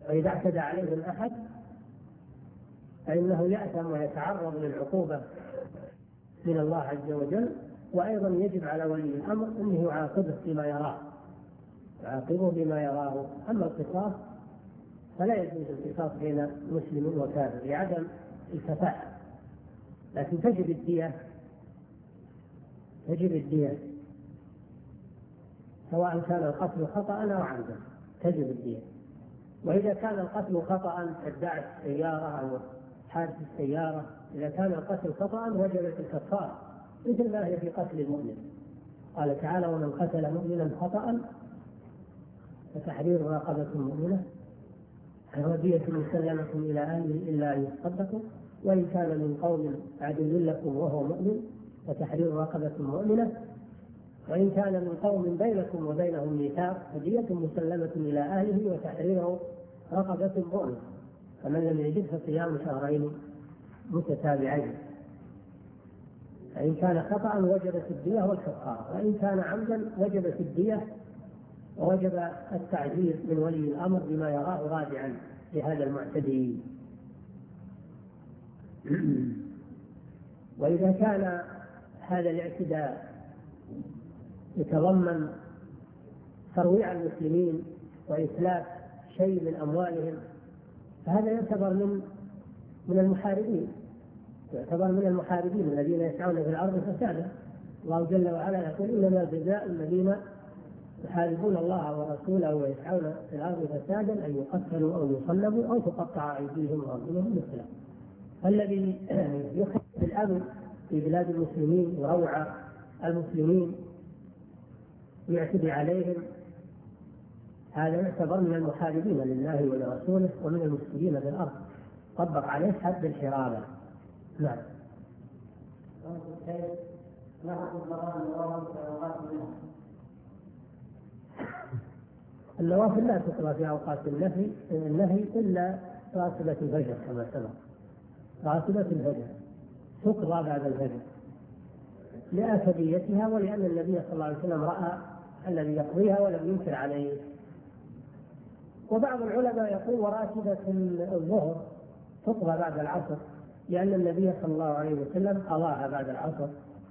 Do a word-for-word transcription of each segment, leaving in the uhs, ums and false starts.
وإذا اعتدى عليهم أحد فإنه يأثم ويتعرض للعقوبة من الله عز وجل. وأيضا يجب على ولي الأمر أنه يعاقبه بما يراه يعاقبه بما يراه. أما القصاص فلا يجوز القصاص بين مسلم وكافر لعدم الكفاءة، لكن تجب الدية تجب الدية سواء كان القتل خطأ أو عمدا، تجب الدية. وإذا كان القتل خطأ كالدعس السيارة أو حادث السيارة، إذا كان القتل خطأ وجبت الكفارة مثل ما هي في قتل المؤمن. قال تعالى: ومن قتل مؤمنا خطأ فتحرير رقبة مؤمنة ودية مسلمة إلى أهله إلا أن يصدقوا، وإن كان من قوم عدو لكم وهو مؤمن فتحرير رقبة مؤمنة، وإن كان من قوم بينكم وبينهم ميثاق فدية مسلمة إلى أهله وتحرير رقبة مؤمنة، فمن لم يجد فصيام شهرين متتابعين. فإن كان خطأ وجبت الدية والكفارة، وإن كان عمدا وجبت الدية ووجب التعزير من ولي الأمر بما يراه راجعا لهذا المعتدي. وإذا كان هذا الاعتداء يتضمن ترويع المسلمين وإتلاف شيء من أموالهم فهذا يعتبر من من المحاربين يعتبر من المحاربين الذين يسعون في الأرض فسادا. الله جل وعلا يقول: إنما جزاء الذين يحاربون الله ورسوله ويسعون في الأرض فسادا أن يقتلوا أو يصلبوا أو تقطع أيديهم وأرجلهم من خلاف. فالذي يخرج الأمن في بلاد المسلمين وروع المسلمين يعتدي عليهم هذا يعتبر من المحاربين لله ولرسوله ومن المفسدين في الأرض، طبق عليه حد الحرابة. نعم. النوافل لا تقضى في أوقات النهي النهي إلا راتبة الفجر كما سبق. راتبة الفجر تقضى بعد الفجر لأكديتها، ولأن النبي صلى الله عليه وسلم رأى الذي يقضيها ولم ينكر عليه. وبعض العلماء يقول: وراتبة الظهر تقضى بعد العصر، لأن النبي صلى الله عليه وسلم قضاها بعد العصر.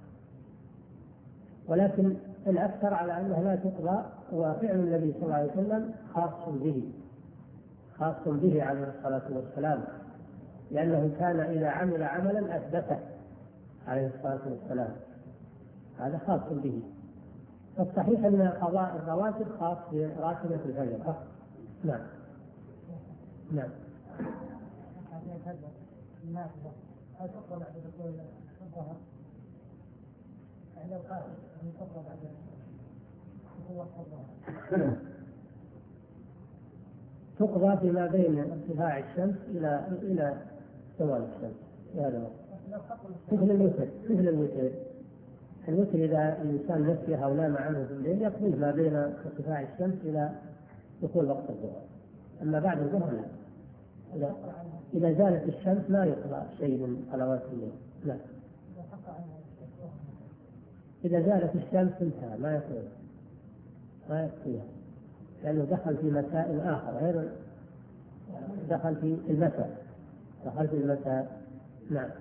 ولكن الأكثر على أنها لا تقضى، وفعل النبي صلى الله عليه وسلم خاص به خاص به عليه الصلاة والسلام، لأنه كان إذا عمل عملا أثبته عليه الصلاة والسلام، هذا خاص به. فالصحيح أن قضاء الرواتب خاص براتبة الفجر. نعم. نعم. تقضى فيما بين ارتفاع الشمس إلى إلى زوال الشمس في هذا الوقت، مثل الوتر مثل الوتر الوتر إذا الإنسان نسيه أو نام عنه في الليل يقضيه ما بين ارتفاع الشمس إلى دخول وقت الظهر. أما بعد الظهر لا، إذا زالت الشمس لا يقضى شيء من صلوات الليل. لا، إذا زالت الشمس انتهى، ما يقضي ما يقضيها، لأنه دخل في مسائل آخر غير دخل في المساء دخل في المساء. نعم.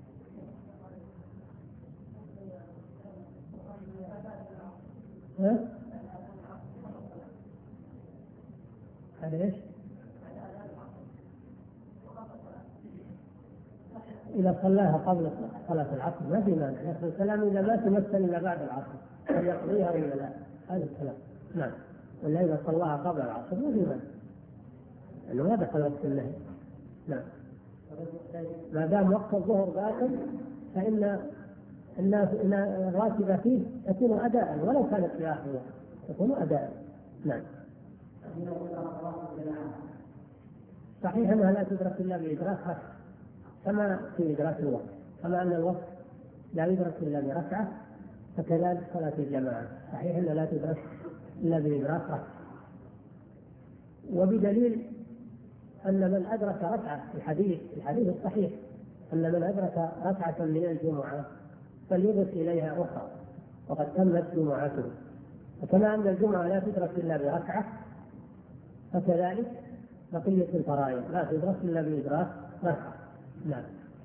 ها؟ هذا إيش؟ إذا صلاها قبل صلاة العصر ما في مانع، لكن الكلام إذا ما تمثل إلا بعد العصر هل يقضيها ولا لا؟ هذا الكلام. نعم. ولا إذا صلاها قبل العصر ما في مانع، لأنه ما دخل وقت النهي. نعم. ما دام وقت الظهر باقي فإن إن الراتبة فيه تكون أداء ولو كانت في آخر الوقت تكون أداء. نعم. صحيح أنها لا تدرك إلا بإدراك ركعة كما في إدراك الوقت، كما أن الوقت لا يدرك إلا بركعة فكذلك صلاة الجماعة صحيح أنها لا تدرك إلا بإدراك ركعة. وبدليل أن من أدرك ركعة في الحديث الحديث الصحيح أن من أدرك ركعة من الجمعة فليضف إليها أخرى وقد تمت جمعته. وكما أن الجمعة لا تدرك إلا بركعة فكذلك بقية الفرائض لا تدرك إلا بإدراك ركعة. نعم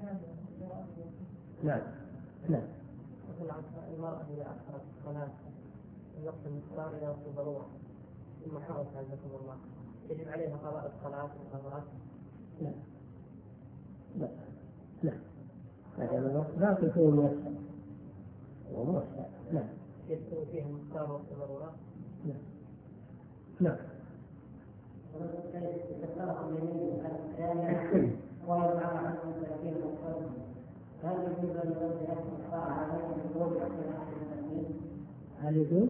نعم نعم. المرأة إذا أخرت الصلاة الوقت المختار إلى وقت الضرورة ثم حرص عزكم الله يجب عليها قضاء الصلاة والقضاء؟ لا لا لا هذا الوقت باقي فيه موسع وموسع. نعم يستوي فيه المختار وقت الضرورة؟ نعم نعم. هل يجوز أن يوزع الكفار عليه النقود هل يجوز؟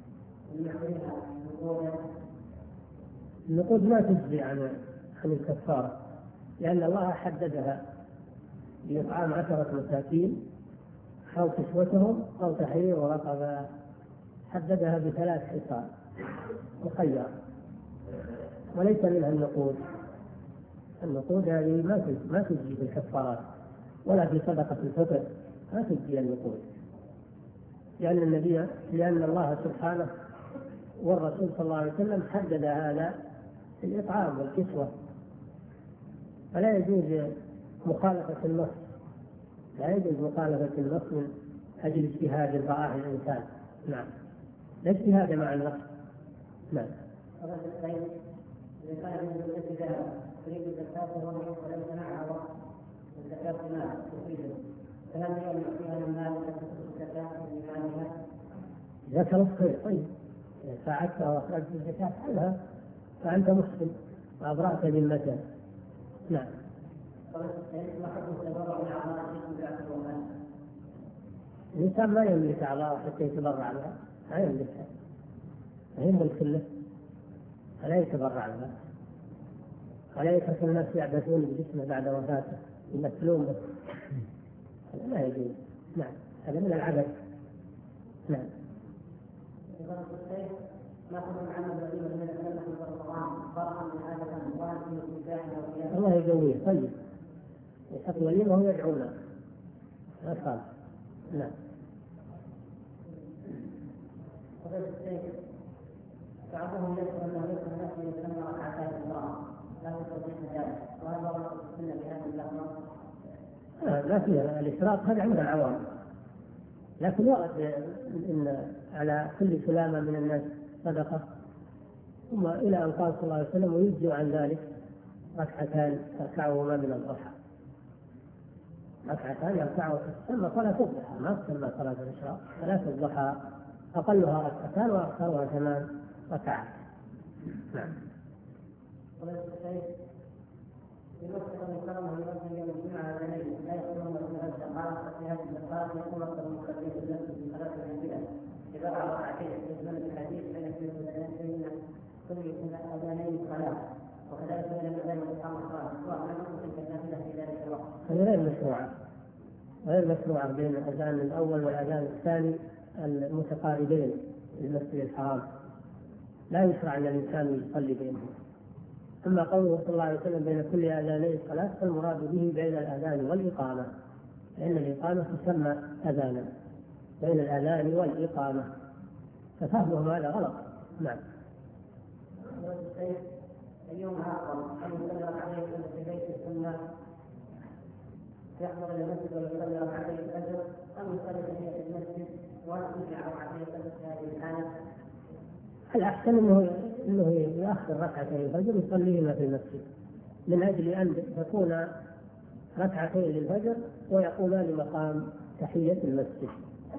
النقود ما تجزي عن عن الكفارة، لأن الله حددها بإطعام عشرة مساكين أو كسوتهم أو تحرير رقبة، حددها بثلاث خصال مخيرة، وليس منها النقود. النقود هذه ما ما تجزي بالكفارات ولا في صدقة الفطر ما تجزي النقود، لأن النبي لأن الله سبحانه والرسول صلى الله عليه وسلم حدد هذا في الإطعام والكسوة، فلا يجوز مخالفة النص، لا يجوز مخالفة النص من أجل اجتهاد رآه الإنسان. نعم لا اجتهاد مع النص. نعم. إذا كان من الزكاة تريد الزكاة ولم تنعها الزكاة مال تفيده، فهل يمنع فيها من مال الزكاة من مالها؟ إذا كان خير طيب، إذا ساعدت وأخرجت الزكاة عنها فأنت مسلم وأبرأت ذمتها. نعم. الإنسان ما يملك أعضاء حتى يتبرع بها، ما يملكها، ما يملك له، فلا يتبرع بها، ولا يترك الناس يعبثون بجسمه بعد وفاته يمثلون به، لا يجوز. نعم هذا من العبث. نعم. الله يقويه طيب يحط وليمه ويدعونا ما صار. نعم. بعضهم يذكر انه يذكر نفسه يسمى ركعتي الله لا يستطيع ذلك، وهذا رأى السنه بهذه اللحظه. لا فيها الاشراق هذا عند العوام، لكن ورد ان على كل سلامه من الناس صدقه، ثم الى ان قال صلى الله عليه وسلم ويجزئ عن ذلك ركعتان يركعهما من الضحى، ركعتان يركعه ثم صلاه الضحى ما تسمى صلاه الاشراق، صلاه الضحى اقلها ركعتان واكثرها ثمان ركعات. نعم. يمثل المكرمه يمثل يوم الجمعه الليل لا يكون مثل الزقاق في هذه الزقاق يكون مثل المكرمين في المسجد في ثلاث امثله اذا راى ركعتين في زمن الحديث فيكفي بين كل اذانين صلاه، وكذلك بين الاذان واقام الصلاه سواء لم تكن تلك النافله في ذلك الوقت. هذه غير مشروعه، غير مشروعه بين الاذان الاول والاذان الثاني المتقاربين في المسجد الحرام، لا يشرع ان الانسان يصلي بينهم. أما قوله صلى الله عليه وسلم بين كل أذانين صلاة فالمراد به بين الأذان والإقامة، لأن الإقامة تسمى أذانا، بين الأذان والإقامة، ففهمهم هذا غلط. نعم. اليوم أفضل أن يصلي ركعتين في بيته ثم يحضر إلى المسجد ويصلي ركعتين الفجر، أم يصلي في المسجد ويرجع ركعتين الفجر في هذه الحالة؟ الأحسن أنه أنه يأخر ركعتين الفجر يصليهما في المسجد، من أجل أن تكون ركعتين للفجر ويقومان مقام تحية المسجد،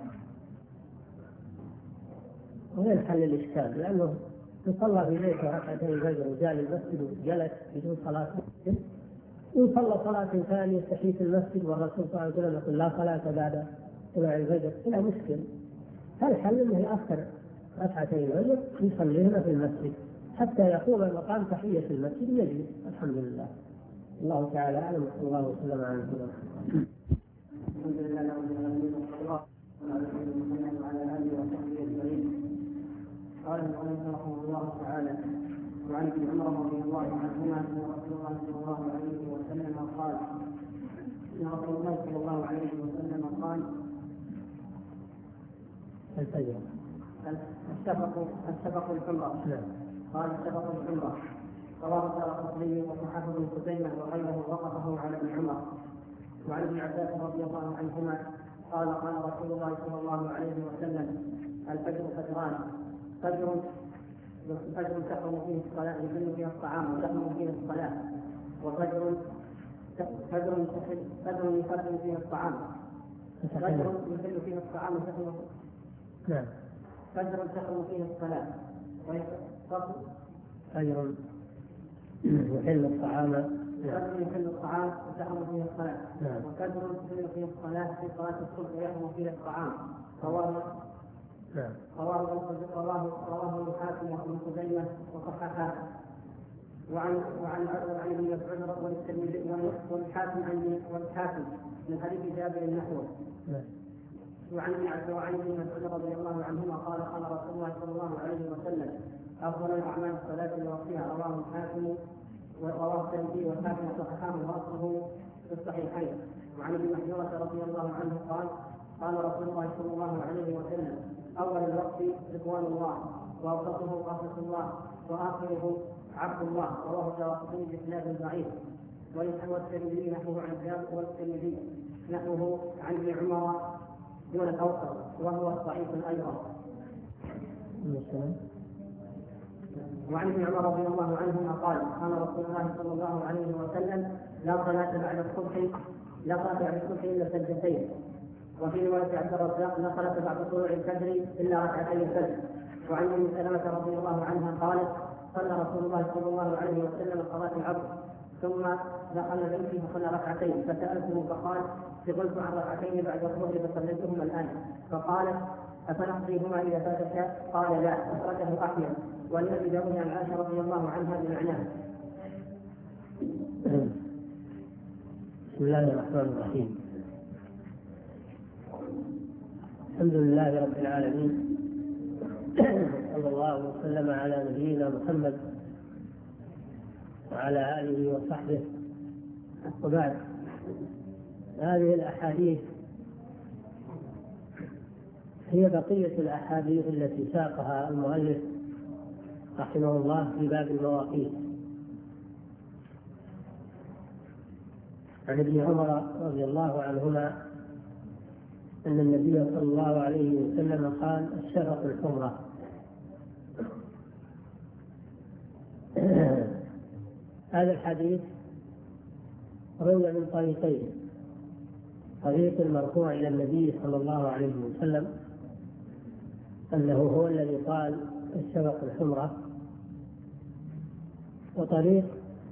وينحل الإشكال، لأنه يصلى في بيته ركعتين الفجر وجاء للمسجد وجلس بدون صلاة المسجد، ويصلى صلاة ثانية تحية المسجد والرسول صلى الله عليه وسلم يقول لا صلاة بعد طلوع الفجر، إلى مشكل. فالحل أنه يأخر ركعتين الفجر يصليهما في المسجد حتى يقوم مقام تحية المسجد يجلس. الحمد لله. الله تعالى أعلم وصلى الله وسلم على نبينا محمد. الحمد لله رب العالمين والصلاة والسلام على آله وصحبه أجمعين. قال المؤلف رحمه الله تعالى: وعن ابن عمر رضي الله عنهما أن رسول الله صلى الله عليه وسلم قال: إن رسول الله صلى الله عليه وسلم قال: الفجر الشفق الشفق الحمراء. قال الشفق الحمراء رواه الدارقطني وصححه ابن خزيمة وغيره وقفه على ابن عمر. وعن ابن عباس رضي الله عنهما قال قال رسول الله صلى الله عليه وسلم: الفجر فجران، فجر فجر تحرم فيه الصلاة يحل فيها الطعام وتحرم فيه الصلاة، وفجر فجر فجر يحرم فيه الطعام فجر يحل فيه الطعام وتحرم نعم فجر تحرم فيه الصلاة فجر يحل الطعام فجر يحل الطعام وتحرم فيه الصلاة، نعم. وفجر يحل فيه الصلاة في صلاة الصبح ويحرم فيه الطعام. رواه نعم رواه رواه رواه الحاكم وابن خزيمة وصححه. وعن وعن وعن ابن مسعود والترمذي والحاكم عن والحاكم من حديث جابر نحوه. وعن وعن ابن مسعود رضي الله عنهما قال قال رسول الله صلى الله عليه وسلم: افضل الاعمال الصلاه لوقتها. رواه الحاكم ورواه الترمذي والحاكم وصححه واصله في الصحيحين. وعن ابن محذورة رضي الله عنه قال قال رسول الله صلى الله عليه وسلم: اول الوقت رضوان الله، واوسطه رحمه الله، واخره عبد الله. رواه الدارقطني باسناد ضعيف. وليس الترمذي نحوه عن جابر والترمذي نحوه عن ابن عمر دون الاوسط وهو ضعيف ايضا. وعن ابن عمر رضي الله عنهما قال قال رسول الله صلى الله عليه وسلم: لا صلاة بعد الصبح لا صلاة بعد الصبح الا سجدتين. وفي رواية عبد الرزاق: لا صلاة بعد طلوع الفجر الا ركعتي الفجر. وعن ام سلمة رضي الله عنها قالت: صلى رسول الله صلى الله عليه وسلم صلاة العصر ثم دخل بيتي فصلى ركعتين، فسألته فقال: شغلت عن ركعتين بعد الظهر فصليتهما الآن. فقالت: أفنقضيهما إذا فاتك؟ قال: لا. أخرجه أحمد والذي داود عن عائشة رضي الله عنها بمعناه. بسم الله الرحمن الرحيم. الحمد لله رب العالمين، صلى الله وسلم على نبينا محمد وعلى آله وصحبه. وبعد، هذه الأحاديث هي بقية الأحاديث التي ساقها المؤلف رحمه الله في باب المواقيت. عن ابن عمر رضي الله عنهما أن النبي صلى الله عليه وسلم قال: الشفق الحمرة. هذا الحديث روي من طريقين: طريق المرفوع إلى النبي صلى الله عليه وسلم أنه هو الذي قال الشفق الحمرة، وطريق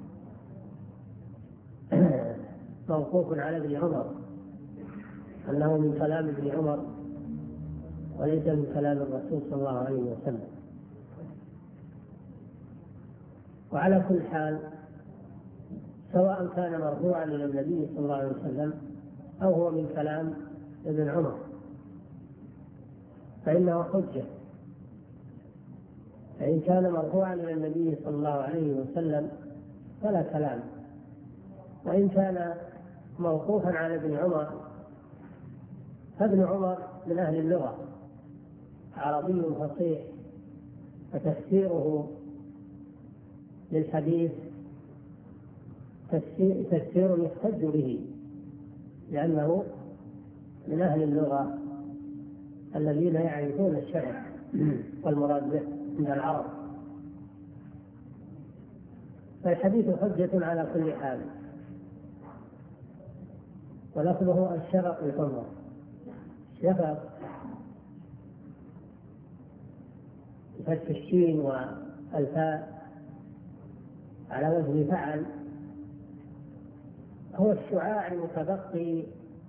موقوف على ابن عمر أنه من كلام ابن عمر وليس من كلام الرسول صلى الله عليه وسلم. وعلى كل حال، سواء كان مرفوعا إلى النبي صلى الله عليه وسلم أو هو من كلام ابن عمر فإنه حجة. فإن كان مرفوعا إلى النبي صلى الله عليه وسلم فلا كلام، وإن كان موقوفا على ابن عمر فابن عمر من أهل اللغة، عربي فصيح، فتفسيره للحديث تفسير يحتج به، لأنه من أهل اللغة الذين يعرفون الشرع والمراد به من العرب. فالحديث حجة على كل حال. ولفظه الشفق الحمرة. الشفق بفتح الشين والفاء على وزن فعل هو الشعاع المتبقي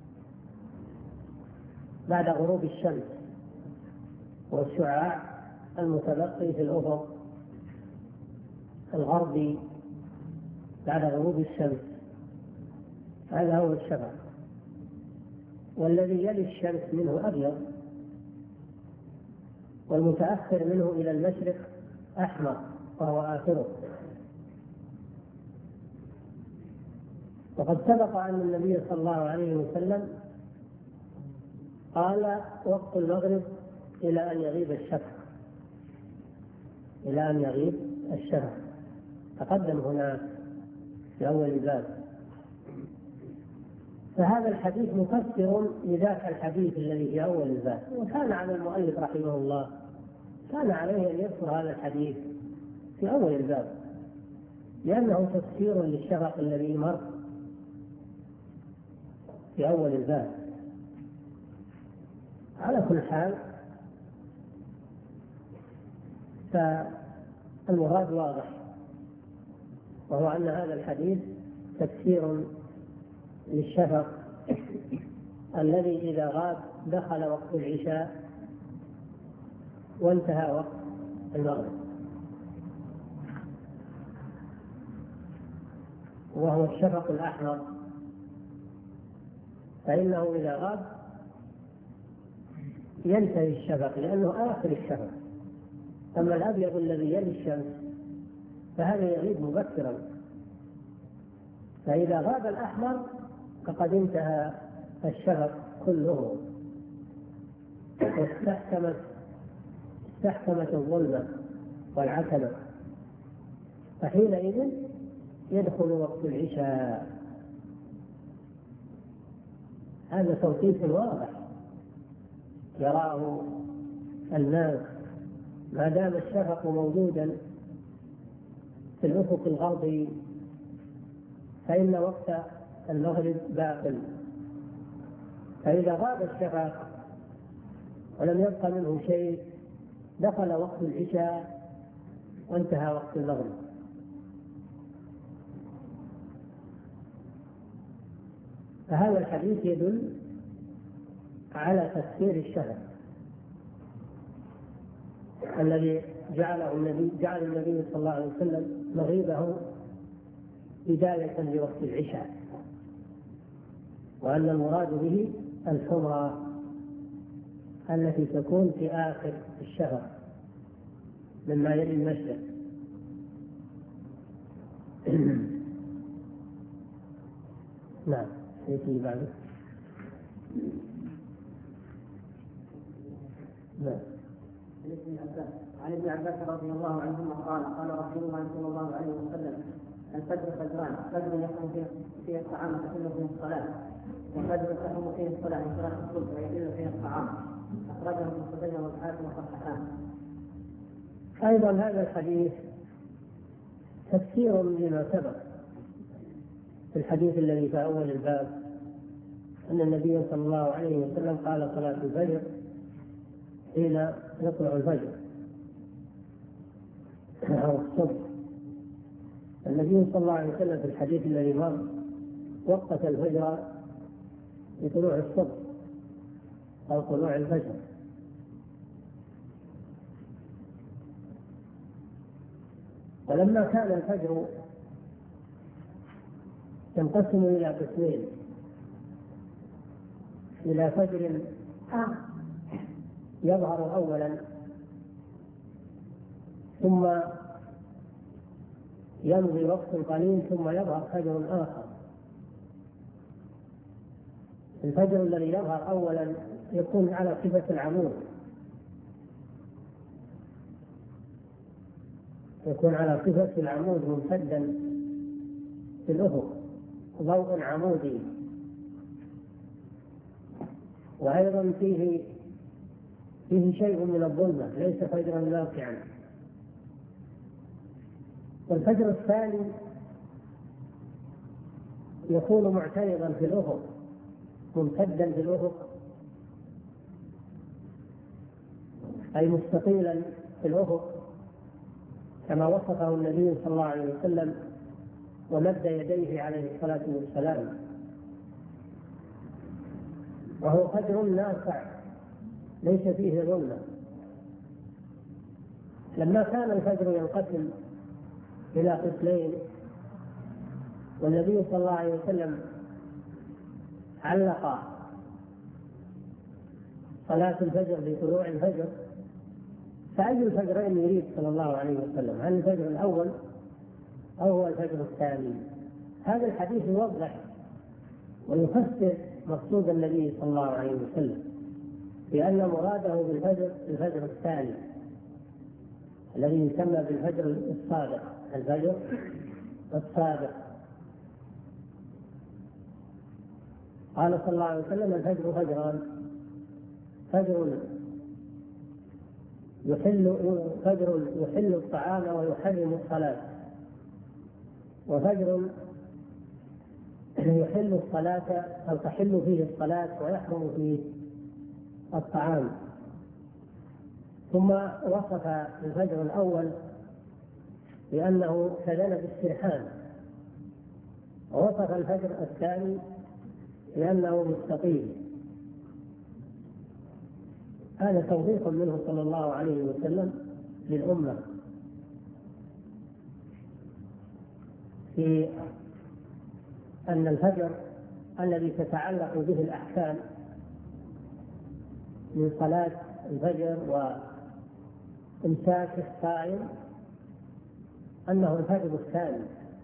بعد غروب الشمس، والشعاع المتبقي في الأفق الغربي بعد غروب الشمس، هذا هو الشفق. والذي يلي الشمس منه أبيض، والمتأخر منه إلى المشرق أحمر وهو آخره. وقد سبق أن النبي صلى الله عليه وسلم قال: وقت المغرب إلى أن يغيب الشفق إلى أن يغيب الشفق تقدم هناك في أول الباب. فهذا الحديث مفسر لذاك الحديث الذي في أول الباب. وكان على المؤلف رحمه الله كان عليه أن يذكر هذا الحديث في أول الباب، لأنه تفسير للشفق الذي مر في أول الباب. على كل حال فالمراد واضح، وهو أن هذا الحديث تفسير للشفق الذي إذا غاب دخل وقت العشاء وانتهى وقت المغرب، وهو الشفق الأحمر، فإنه إذا غاب ينتهي الشفق لأنه آخر الشفق. أما الأبيض الذي يلي الشمس فهذا يغيب مبكرا، فإذا غاب الأحمر فقد انتهى الشفق كله واستحكمت استحكمت الظلمة والعتمة، فحينئذ يدخل وقت العشاء. هذا توقيت واضح يراه الناس ما دام الشفق موجودا في الأفق الغربي، فإن وقت المغرب باق. فإذا غاب الشفق ولم يبق منه شيء دخل وقت العشاء وانتهى وقت المغرب. فهذا الحديث يدل على تفسير الشفق الذي جعله النبي جعل النبي صلى الله عليه وسلم مغيبه بداية لوقت العشاء، وأن المراد به الحمرة التي تكون في آخر الشفق مما يلي المشرق. نعم يأتي بعده. نعم. عن ابن عباس رضي الله عنهما قال قال رسول الله صلى الله عليه وسلم: الفجر فجران، فجر يحرم فيه, فيه الطعام وتحل فيه الصلاة، وفجر تحرم فيه الصلاة من صلاة الصبح ويحل فيه الطعام. أخرجه ابن خزيمة والحاكم وصححان. أيضا هذا الحديث تفسير لما سبق في الحديث الذي في أول الباب، أن النبي صلى الله عليه وسلم قال: صلاة الفجر حين يطلع الفجر أو الصبح. النبي صلى الله عليه وسلم في الحديث الذي مر وقت الفجر بطلوع الصبح أو طلوع الفجر. ولما كان الفجر ينقسم إلى قسمين: إلى فجر يظهر أولا ثم يمضي وقت قليل ثم يظهر فجر آخر. الفجر الذي يظهر أولا يكون على صفة العمود، يكون على صفة العمود ممتدا في الأفق، ضوء عمودي، وأيضا فيه فيه شيء من الظلمة، ليس فجرا لاقعا. والفجر الثاني يكون معترضا في الأفق، ممتدا في الأفق، أي مستطيلا في الأفق كما وصفه النبي صلى الله عليه وسلم ومد يديه عليه الصلاة والسلام، وهو فجر نافع ليس فيه ظلمة. لما كان الفجر ينقسم إلى قسمين والنبي صلى الله عليه وسلم علق صلاة الفجر بطلوع الفجر، فأي الفجرين يريد صلى الله عليه وسلم؟ هل الفجر الأول أو هو الفجر الثاني؟ هذا الحديث يوضح ويفسر مقصود النبي صلى الله عليه وسلم بأن مراده بالفجر الفجر الثاني الذي يسمى بالفجر الصادق. الفجر الصادق. قال صلى الله عليه وسلم: الفجر فجران، فجر يحل فجر يحل الطعام ويحرم الصلاة، وفجر يحل الصلاة أو تحل فيه الصلاة ويحرم فيه الطعام. ثم وصف الفجر الأول بأنه كذنب السرحان، ووصف الفجر الثاني بأنه مستقيم. هذا توضيح منه صلى الله عليه وسلم للأمة في أن الفجر الذي تتعلق به الأحكام من صلاة الفجر وإمساك الصائم أنه الفجر الثاني.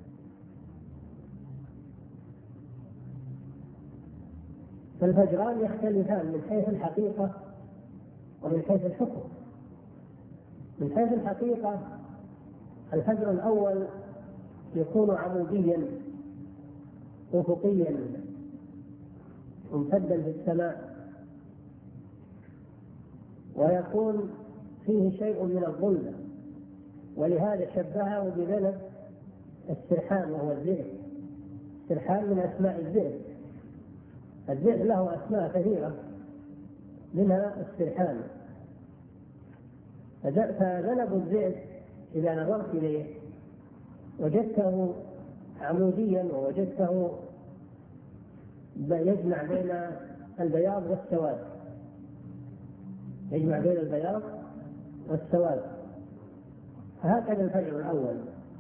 فالفجران يختلفان من حيث الحقيقة ومن حيث الحكم. من حيث الحقيقة الفجر الأول يكون عموديا أفقيا ممتدا في السماء، ويكون فيه شيء من الظلمة، ولهذا شبهه بذنب السرحان وهو الذئب. السرحان من أسماء الذئب، الذئب له أسماء كثيرة منها السرحان. فذنب الذئب إذا نظرت إليه وجدته عموديا، ووجدته يجمع بين البياض والسواد، يجمع بين البياض والسواد. هكذا الفجر الأول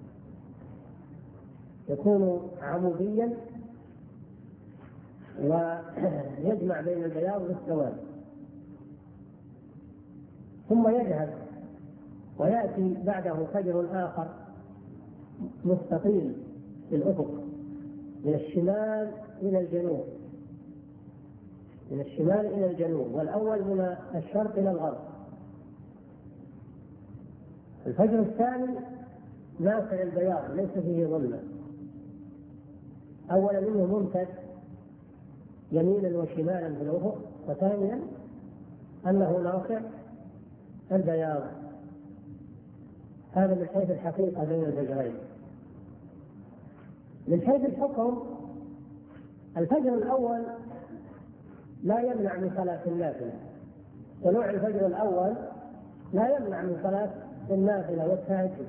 يكون عموديا ويجمع بين البياض والسواد، ثم يذهب ويأتي بعده فجر آخر مستقيم في الأفق من الشمال إلى الجنوب، من الشمال إلى الجنوب، والأول من الشرق إلى الغرب. الفجر الثاني ناصع البياض ليس فيه ظلمة، أولا منه ممتد يمينا وشمالا في الأفق، وثانيا أنه ناصع البياض. هذا من حيث الحقيقة بين الفجرين. من حيث الحكم الفجر الأول لا يمنع من صلاة النافلة، طلوع الفجر الأول لا يمنع من صلاة النافلة والتهجد.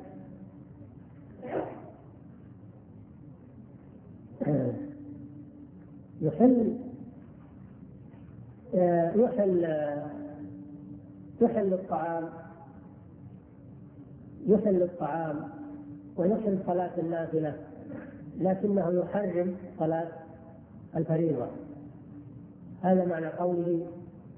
يحل يحل يحل الطعام يحل الطعام ويحل صلاة النافلة، لكنه يحرم صلاة الفريضة. هذا معنى قوله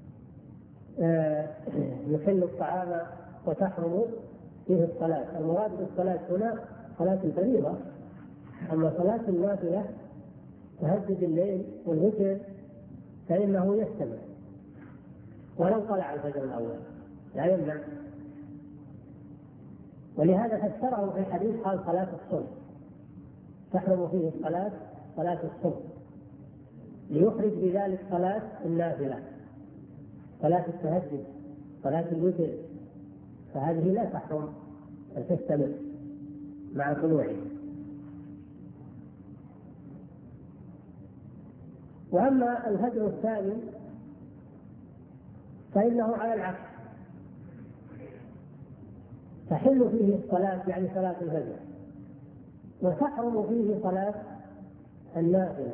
يحل الطعام وتحرم فيه الصلاة. المراد بالصلاة هنا صلاة الفريضة، أما صلاة النافلة تهجد الليل والوتر فإنه يستمع ولو طلع الفجر الأول لا يمنع. ولهذا فسره في الحديث قال صلاة الصبح تحرم فيه الصلاة صلاة الصبح، ليخرج بذلك صلاة النافلة، صلاة التهجد، صلاة الوتر، فهذه لا تحرم أن تستمر مع طلوعه. وأما الفجر الثاني فإنه على العكس، تحل فيه الصلاة يعني صلاة الفجر، وتحرم فيه صلاة النافلة،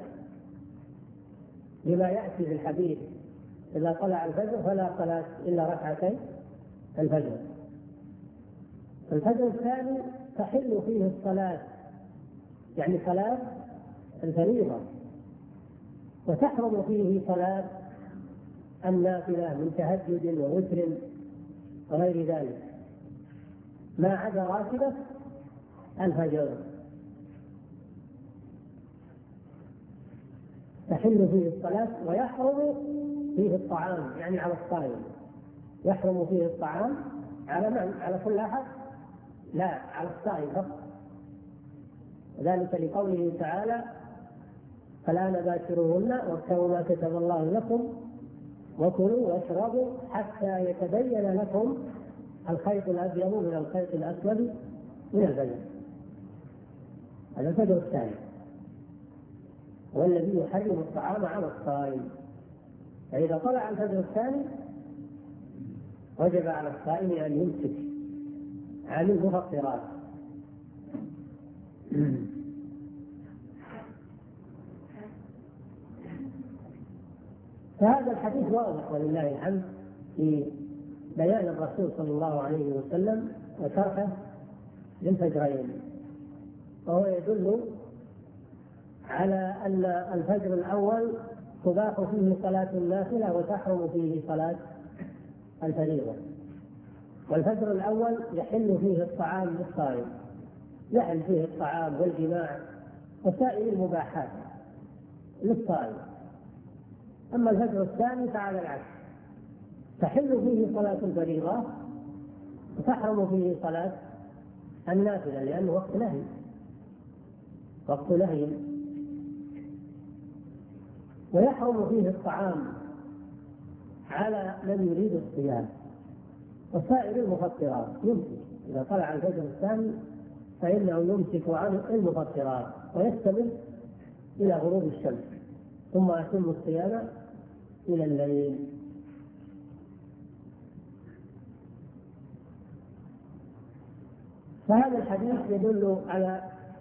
لما يأتي في الحديث إذا طلع الفجر فلا صلاة إلا ركعتين الفجر. الفجر الثاني تحل فيه الصلاة يعني صلاة الفريضة، وتحرم فيه صلاة النافلة من تهجد ووتر وغير ذلك، ما عدا راتبة الفجر تحل فيه الصلاة، ويحرم فيه الطعام يعني على الصائم. يحرم فيه الطعام على من؟ على كل أحد؟ لا، على الصائم فقط. ذلك لقوله تعالى: فلا باشروهن وابتغوا ما كتب الله لكم وكلوا واشربوا حتى يتبين لكم الخيط الأبيض من الخيط الأسود من الفجر. هذا الفجر الثاني، والذي يحرم الطعام على الصائم. فإذا طلع الفجر الثاني وجب على الصائم أن يمسك عن المفطرات. فهذا الحديث واضح ولله الحمد في بيان الرسول صلى الله عليه وسلم وشرحه للفجرين، وهو يدل على أن الفجر الأول تباح فيه صلاة النافلة وتحرم فيه صلاة الفريضة. والفجر الأول يحل فيه الطعام للصائم، يحل فيه الطعام والجماع وسائر المباحات للصائم. أما الفجر الثاني فعلى العكس، تحل فيه صلاة الفريضة وتحرم فيه صلاة النافلة، لأنه وقت نهي وقت نهي ويحرم فيه الطعام على من يريد الصيام. وسائر المفطرات يمسك، إذا طلع الفجر الثاني فإنه يمسك عن المفطرات ويستمر إلى غروب الشمس، ثم يتم الصيام إلى الليل. فهذا الحديث يدل على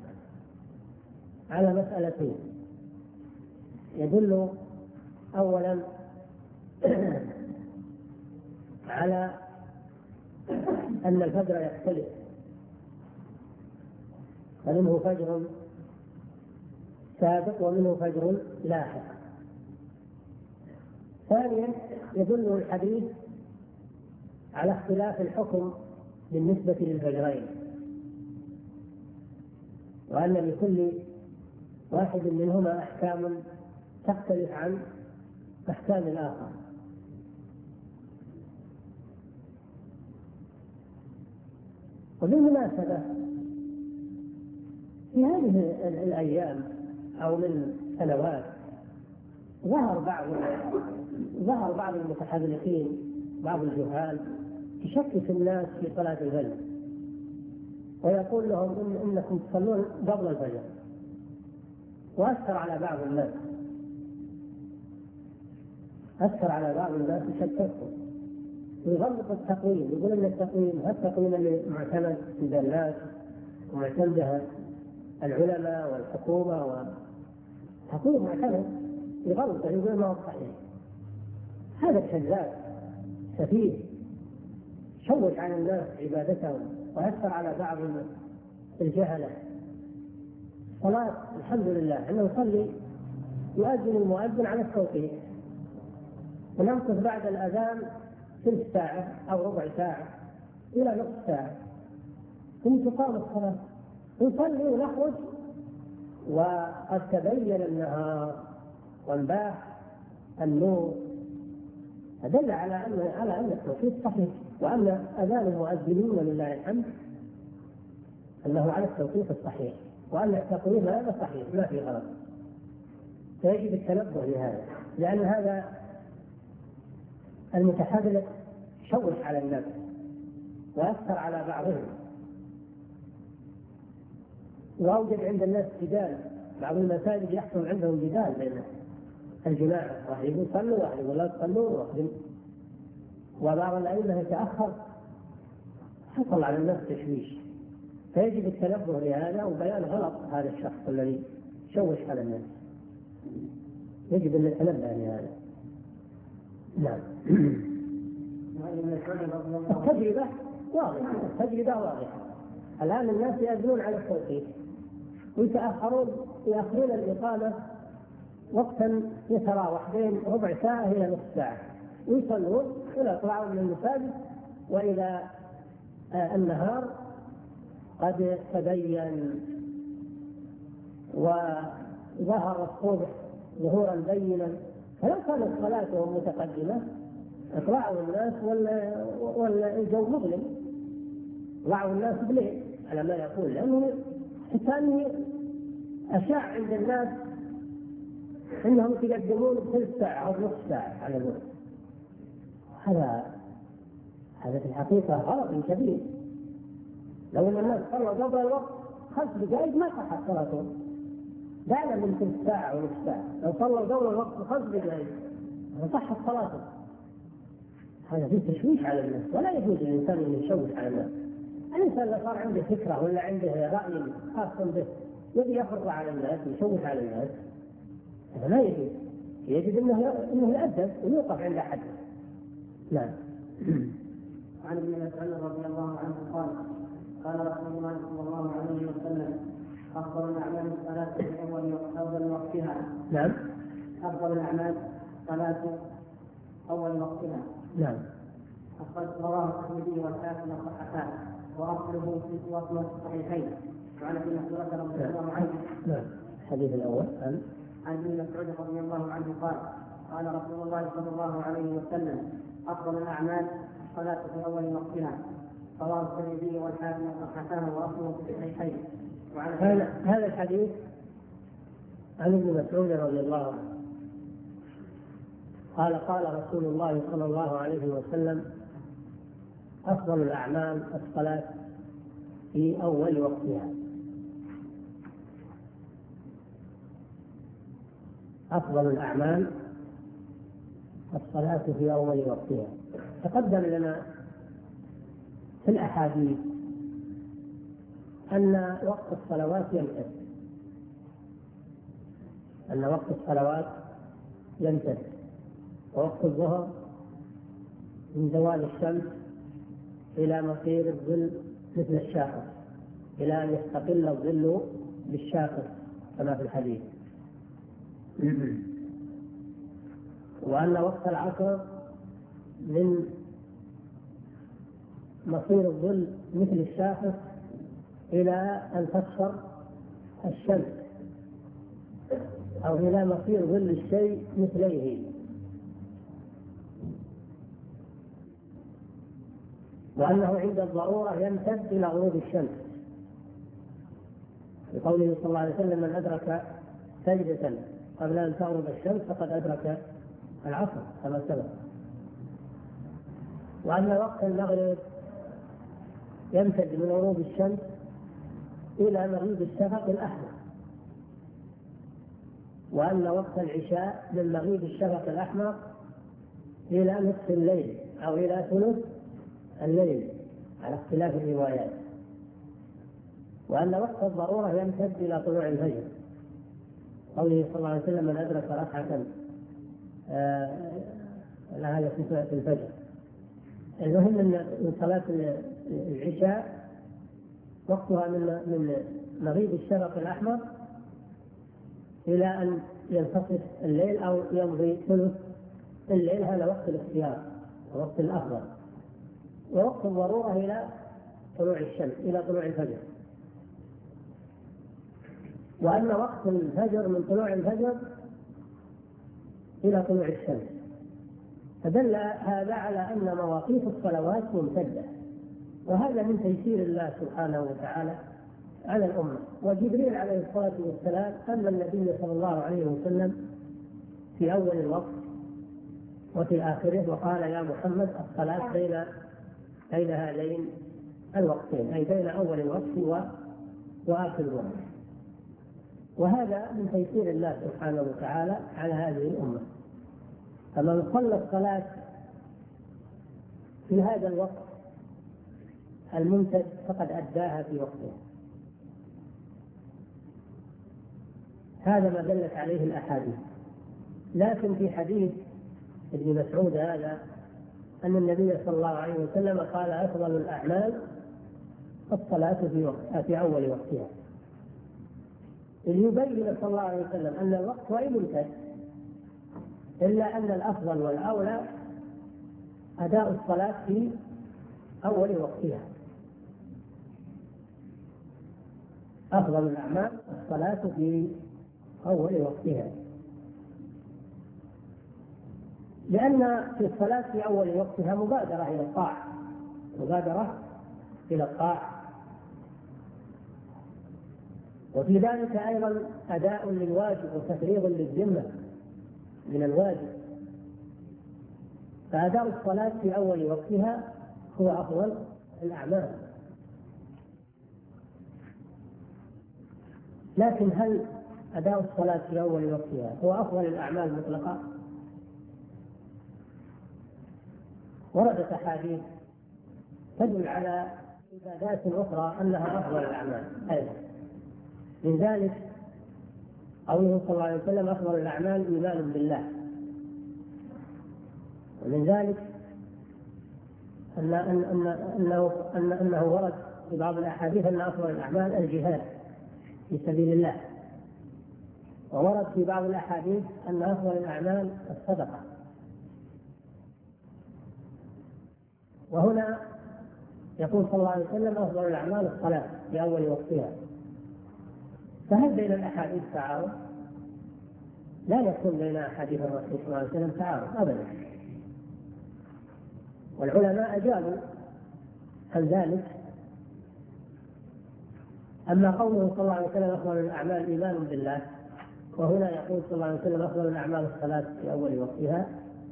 على مسألتين. يدل أولا على أن الفجر يختلف، فمنه فجر سابق ومنه فجر لاحق. ثانيا يدل الحديث على اختلاف الحكم بالنسبة للفجرين، وأن لكل واحد منهما أحكام تختلف عن أحكام الآخر. وبالمناسبة في هذه الأيام أو من سنوات ظهر بعض ظهر بعض المتحذلقين، بعض الجهال، يشكك الناس في صلاة الفجر ويقول لهم إن إنكم تصلون قبل الفجر، وأثر على بعض الناس أثر على بعض الناس يشككهم ويغلط التقويم، يقول إن التقويم هذا التقويم اللي معتمد عند الناس ومعتمدها العلماء والحكومة وتقويم معتمد، يغلط يقول ما هو صحيح. هذا كذاب سفيه شوش على الناس عبادتهم وأثر على بعض الجهلة. صلاة الحمد لله أنه يصلي يؤذن المؤذن على التوقيت، ونمكث بعد الأذان ثلث ساعة أو ربع ساعة إلى نصف ساعة ثم تقام الصلاة، نصلي ونخرج وقد تبين النهار وانباح النور. دل على أن على أن التوقيت صحيح، وأن أذان المؤذنين ولله الحمد أنه على التوقيت الصحيح، وأن التقويم هذا صحيح ما في غلط. فيجب التنبه لهذا، لأن هذا المتحذلق شوش على الناس وأثر على بعضهم، وأوجد عند الناس جدال. بعض المساجد يحصل عندهم جدال بين الجماعة، واحد يقول صلوا واحد يقول لا تصلوا، وبعض الأئمة يتأخر، حصل على الناس تشويش. فيجب التنبه لهذا وبيان غلط هذا الشخص الذي شوش على الناس، يجب أن نتنبه لهذا. نعم. التجربة واضحة، التجربة واضحة. الآن الناس يأذنون على التوقيت ويتأخرون يأخرون الإقامة وقتا يتراوح بين ربع ساعة إلى نصف ساعة، ويصلون ويطلعون من المساجد وإلى النهار قد تبين وظهر الصبح ظهورا بينا. فلو كانت صلاتهم متقدمة اطلعوا الناس والجو مظلم، طلعوا الناس بليل على ما يقول، لأنه حتى أشاع عند الناس أنهم يقدمون ثلث ساعة أو نصف ساعة على الوقت. هذا هذا في الحقيقة غلط كبير. لو أن الناس صلوا قبل الوقت خمس دقائق ما صحت صلاتهم، بعد من ثلث ساعة ونصف ساعة. لو صلوا قبل الوقت خمس دقائق صحت صلاتهم. هذا فيه تشويش على الناس، ولا يجوز للإنسان أن يشوش على الناس. الإنسان اللي صار عنده فكرة ولا عنده رأي خاص به يبي يفرض على الناس ويشوش على الناس، هذا لا يجوز. يجب أنه أنه يؤدب ويوقف عند حد. نعم. عن ابن مسعود رضي الله عنه قال قال رسول الله صلى الله عليه وسلم أفضل الأعمال الصلاة في أول أول وقتها. نعم. أفضل الأعمال صلاة أول وقتها. نعم. أخرج رواه الترمذي والحاكم والصححان وأصله في وصل الصحيحين. وعن ابن مسعود رضي الله عنه. نعم. الحديث الأول عن عن ابن مسعود رضي الله عنه قال قال رسول الله صلى الله عليه وسلم أفضل الأعمال الصلاة في أول وقتها. رواه الترمذي والحاكم والصححان وأصله في الصحيحين. هذا هذا الحديث عن ابن مسعود رضي الله عنه قال قال رسول الله صلى الله عليه وسلم أفضل الأعمال الصلاة في أول وقتها. أفضل الأعمال الصلاة في أول وقتها. تقدم لنا في الأحاديث أن وقت الصلوات يمتد، أن وقت الصلوات يمتد، ووقت الظهر من زوال الشمس إلى مصير الظل مثل الشاخص، إلى أن يستقل الظل بالشاخص كما في الحديث. وأن وقت العصر من مصير الظل مثل الشاخص إلى أن تصفر الشمس، أو إلى مصير ظل الشيء مثليه. وأنه عند الضرورة يمتد إلى غروب الشمس، لقوله صلى الله عليه وسلم من أدرك سجدة قبل أن تغرب الشمس فقد أدرك العصر كما سبق. وأن وقت المغرب يمتد من غروب الشمس إلى مغيب الشفق الأحمر. وأن وقت العشاء من مغيب الشفق الأحمر إلى نصف الليل أو إلى ثلث الليل على اختلاف الروايات. وأن وقت الضرورة يمتد إلى طلوع الفجر، قوله صلى الله عليه وسلم من أدرك ركعة هذا في صلاة الفجر. المهم أن صلاة العشاء وقتها من من مغيب الشفق الأحمر إلى أن ينتصف الليل أو يمضي ثلث الليل، هذا وقت الاختيار ووقت الأفضل. ووقت الضرورة إلى طلوع الشمس إلى طلوع الفجر. وأن وقت الفجر من طلوع الفجر إلى طلوع الشمس. فدل هذا على أن مواقيت الصلوات ممتدة، وهذا من تيسير الله سبحانه وتعالى على الأمة. وجبريل عليه الصلاة والسلام أما النبي صلى الله عليه وسلم في أول الوقت وفي آخره، وقال يا محمد الصلاة بين بين هذين الوقتين، أي بين أول الوقت وآخر الوقت. وهذا من تيسير الله سبحانه وتعالى على هذه الأمة. فمن صلى الصلاة في هذا الوقت الممتد فقد أداها في وقتها. هذا ما دلت عليه الأحاديث. لكن في حديث ابن مسعود هذا أن النبي صلى الله عليه وسلم قال أفضل الأعمال الصلاة في وقتها في أول وقتها، ليبين صلى الله عليه وسلم أن الوقت وإن امتد إلا أن الأفضل والأولى أداء الصلاة في أول وقتها. أفضل الأعمال الصلاة في أول وقتها، لأن في الصلاة في أول وقتها مبادرة إلى الطاعة، مبادرة إلى الطاعة. وفي ذلك أيضا أداء للواجب وتفريغ للذمة من الواجب. فأداء الصلاة في أول وقتها هو أفضل الأعمال. لكن هل أداء الصلاة في أول وقتها هو أفضل الأعمال مطلقة؟ وردت أحاديث تدل على عبادات أخرى أنها أفضل الأعمال أيضا. من ذلك قوله صلى الله عليه وسلم: أفضل الأعمال إيمان بالله. ومن ذلك أن أن أن أنه أن أنه ورد في بعض الأحاديث أن أفضل الأعمال الجهاد في سبيل الله. وورد في بعض الأحاديث أن أفضل الأعمال الصدقة. وهنا يقول صلى الله عليه وسلم: أفضل الأعمال الصلاة في أول وقتها. فهل بين الأحاديث تعارض؟ لا يكون بين أحاديث الرسول صلى الله عليه وسلم تعارض أبدا. والعلماء أجابوا عن ذلك. أما قوله صلى الله عليه وسلم: أفضل الأعمال إيمان بالله، وهنا يقول صلى الله عليه وسلم: أفضل الأعمال الصلاة في أول وقتها،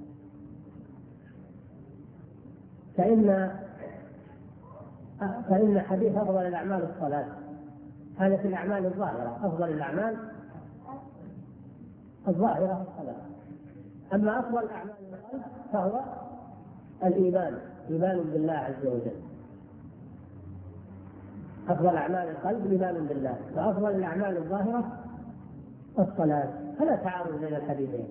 فإن فإن حديث أفضل الأعمال الصلاة هذا في الأعمال الظاهرة، أفضل الأعمال الظاهرة الصلاة. أما أفضل أعمال القلب فهو الإيمان، إيمان بالله عز وجل. أفضل أعمال القلب إيمان بالله، وأفضل الأعمال الظاهرة الصلاة. فلا تعارض بين الحديثين،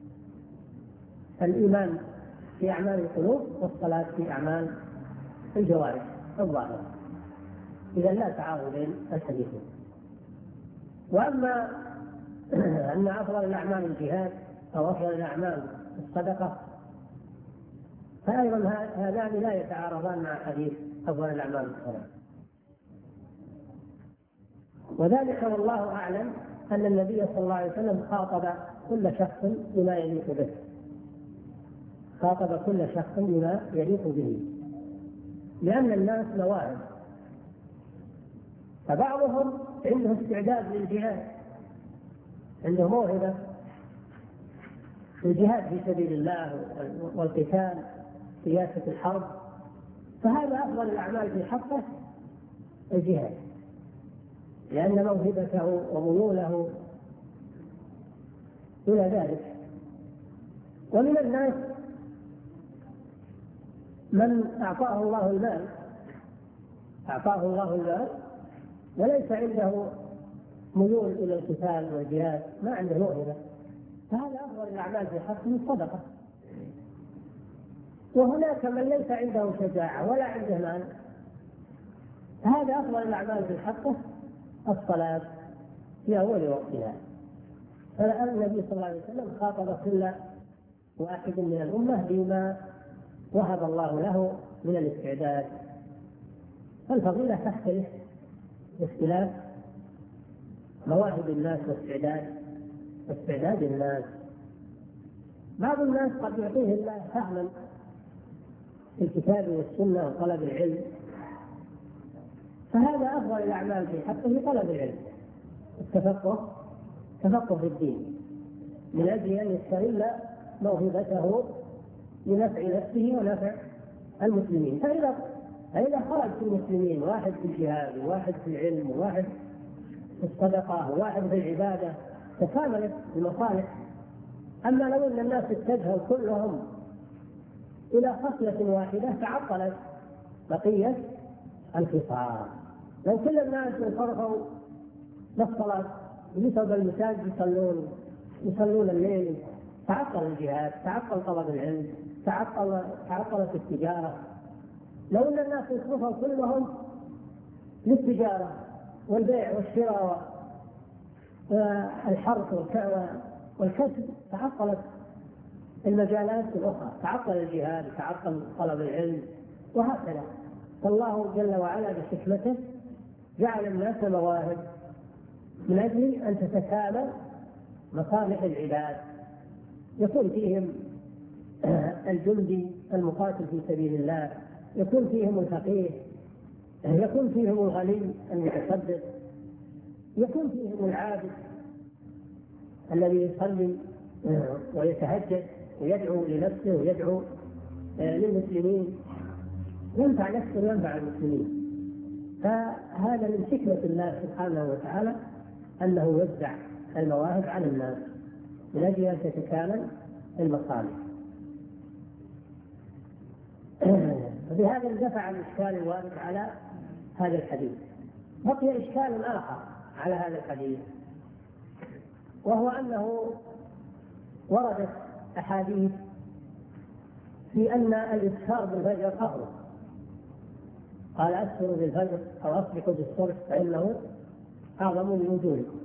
الإيمان في أعمال القلوب والصلاة في أعمال الجوارح الظاهرة. إذا لا تعارض بين الحديثين. وأما أن أفضل الأعمال الجهاد أو أفضل الأعمال الصدقة فأيضا هذان لا يتعارضان مع حديث أفضل الأعمال الصلاة. وذلك والله أعلم أن النبي صلى الله عليه وسلم خاطب كل شخص بما يليق به، خاطب كل شخص بما يليق به، لأن الناس مواهب، فبعضهم عنده استعداد للجهاد، عنده موهبة في الجهاد في سبيل الله والقتال، سياسة الحرب، فهذا أفضل الأعمال في حقه الجهاد، لأن موهبته وميوله إلى ذلك. ومن الناس من أعطاه الله المال أعطاه الله المال وليس عنده ميول إلى القتال والجهاد، ما عنده موهبة، فهذا أفضل الأعمال في حقه الصدقة. وهناك من ليس عنده شجاعة ولا عنده مال، فهذا أفضل الأعمال في حقه الصلاة في أول وقتها. فالآن النبي صلى الله عليه وسلم خاطب كل واحد من الأمة بما وهب الله له من الاستعداد. فالفضيلة تختلف باختلاف مواهب الناس واستعداد واستعداد الناس. بعض الناس قد يعطيه الله فهما في الكتاب والسنة وطلب العلم، فهذا أفضل الأعمال في حقه طلب العلم، التفقه تفقه في الدين، من أجل أن يستغل موهبته لنفع نفسه ونفع المسلمين. فإذا فإذا خرج في المسلمين واحد في الجهاد وواحد في العلم وواحد في الصدقة وواحد في العبادة تكاملت المصالح. أما لو أن الناس اتجهوا كلهم إلى خصلة واحدة تعطلت بقية الخصال. لو كل الناس انصرفوا للصلاة وجلسوا بالمساجد يصلون يصلون الليل تعطل الجهاد، تعطل طلب العلم، تعطل تعطلت التجارة. لو أن الناس يصرفوا كلهم للتجارة والبيع والشراء والحرث والكسب تعطلت المجالات الأخرى، تعطل الجهاد، تعطل طلب العلم، وهكذا. فالله جل وعلا بحكمته جعل الناس مواهب من أجل أن تتكامل مصالح العباد، يكون فيهم الجندي المقاتل في سبيل الله، يكون فيهم الفقيه، يكون فيهم الغني المتصدق، يكون فيهم العابد الذي يصلي ويتهجد ويدعو لنفسه ويدعو للمسلمين، ينفع نفسه وينفع المسلمين. فهذا من حكمة الله سبحانه وتعالى أنه وزع المواهب على الناس من أجل أن تتكامل المصالح. بهذا اندفع الإشكال الوارد على هذا الحديث. بقي إشكال آخر على هذا الحديث، وهو أنه وردت أحاديث في أن الإسهار بالفجر أفضل. قال أسهروا بالفجر أو أصبحوا بالصبح فإنه أعظم من وجودكم.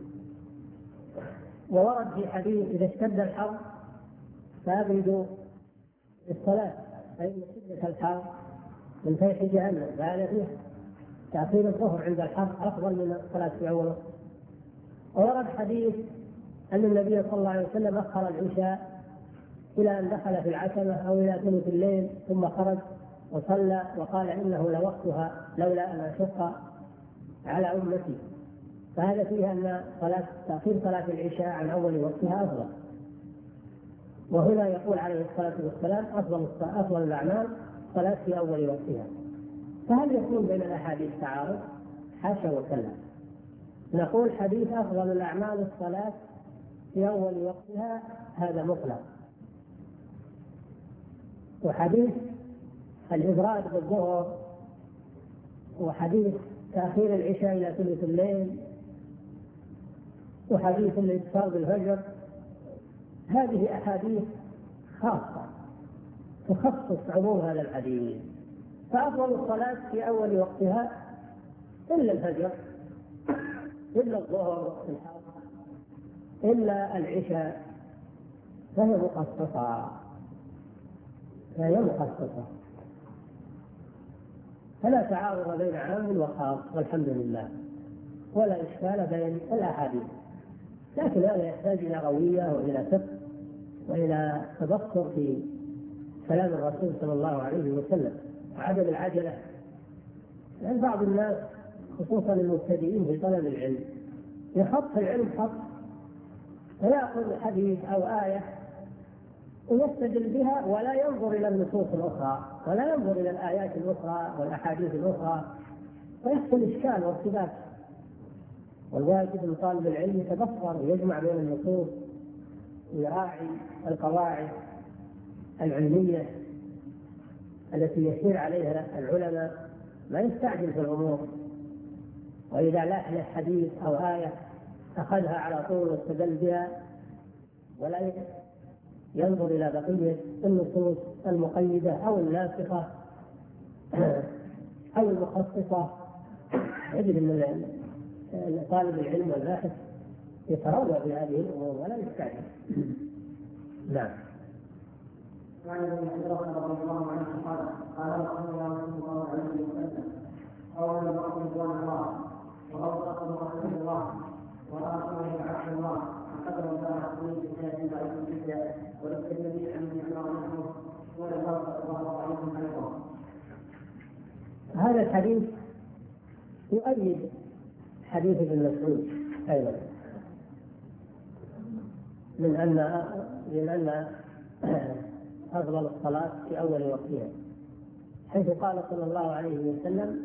وورد في حديث إذا اشتد الحر فأبردوا الصلاة فإن شدة الحر من فيح جهنم، فهذا فيه تأخير الظهر عند الحر أفضل من الصلاة في أول وقت. وورد حديث أن النبي صلى الله عليه وسلم أخر العشاء إلى أن دخل في العتمة أو إلى ثلث الليل ثم خرج وصلى وقال إنه لوقتها لولا أن أشق على أمتي. فهذا فيه أن صلاة تأخير صلاة العشاء عن أول وقتها أفضل. وهنا يقول عليه الصلاة والسلام أفضل أفضل الأعمال صلاة في أول وقتها. فهل يكون بين الأحاديث تعارض؟ حاشا وكلا. نقول حديث أفضل الأعمال الصلاة في أول وقتها هذا مطلق، وحديث الإبراد بالظهر وحديث تأخير العشاء إلى ثلث الليل وحديث الإسفار بالفجر هذه أحاديث خاصة تخصص عموم هذا الحديث. فأفضل الصلاة في أول وقتها إلا الفجر إلا الظهر إلا العشاء فهي مخصصة فهي مخصصة فلا تعارض بين عام وخاص والحمد لله، ولا إشكال بين الأحاديث. لكن هذا يحتاج إلى روية وإلى فقه وإلى تبصر في كلام الرسول صلى الله عليه وسلم وعدم العجلة. لأن بعض الناس خصوصا المبتدئين في طلب العلم يخط في العلم خط فيأخذ حديث أو آية ويستدل بها ولا ينظر إلى النصوص الأخرى ولا ينظر إلى الآيات الأخرى والأحاديث الأخرى ويحصل إشكال وارتباك. والواجب من طالب العلم يتبصر ويجمع بين النصوص ويراعي القواعد العلمية التي يسير عليها العلماء، ما يستعجل في الأمور. وإذا لاح له حديث أو آية أخذها على طول واستدل بها ولا ينظر إلى بقية النصوص المقيدة أو الناسخة أو المخصصة. يجب أن طالب العلم والباحث يتروى بهذه الأمور ولا يستعجل. نعم. وعن ابن مسعود رضي الله عنه قال قال رسول الله صلى الله عليه وسلم أول الوقت رضوان الله وأوسط رسول الله وآخره عبد الله وقدر الله عظيم بكتاب ضعيف جدا وللترمذي عن يعمر عنه ولله الله عليكم أيضا. هذا الحديث يؤيد حديث ابن مسعود أيضا من أن من أن أفضل الصلاة في أول وقتها، حيث قال صلى الله عليه وسلم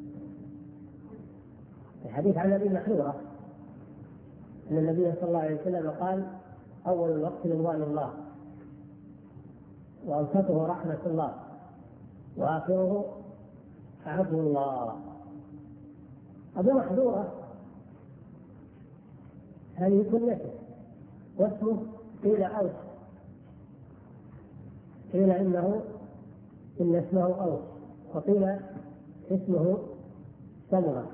في حديث عن أبي محذورة أن النبي صلى الله عليه وسلم قال أول الوقت رضوان الله وأوسطه رحمة الله وآخره عفو الله. أبو محذورة هذه كنيته واسمه قيل أوس، قيل إنه إن اسمه أوس وقيل اسمه سمرة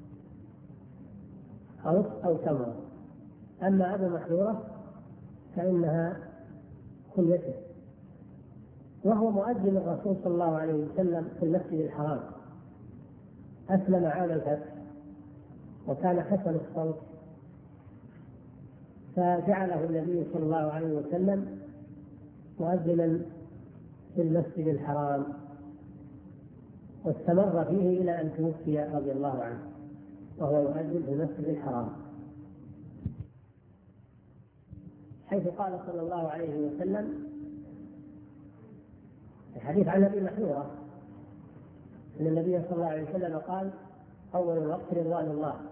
أوس أو سمرة. أما أبو محذورة فإنها كنيته، وهو مؤذن الرسول صلى الله عليه وسلم في المسجد الحرام. أسلم عام الفتح وكان حسن الصوت فجعله النبي صلى الله عليه وسلم مؤذنا في المسجد الحرام واستمر فيه إلى أن توفي رضي الله عنه وهو يؤذن في المسجد الحرام. حيث قال صلى الله عليه وسلم الحديث عن ابي محذورة ان النبي صلى الله عليه وسلم قال: اول الوقت رضوان الله،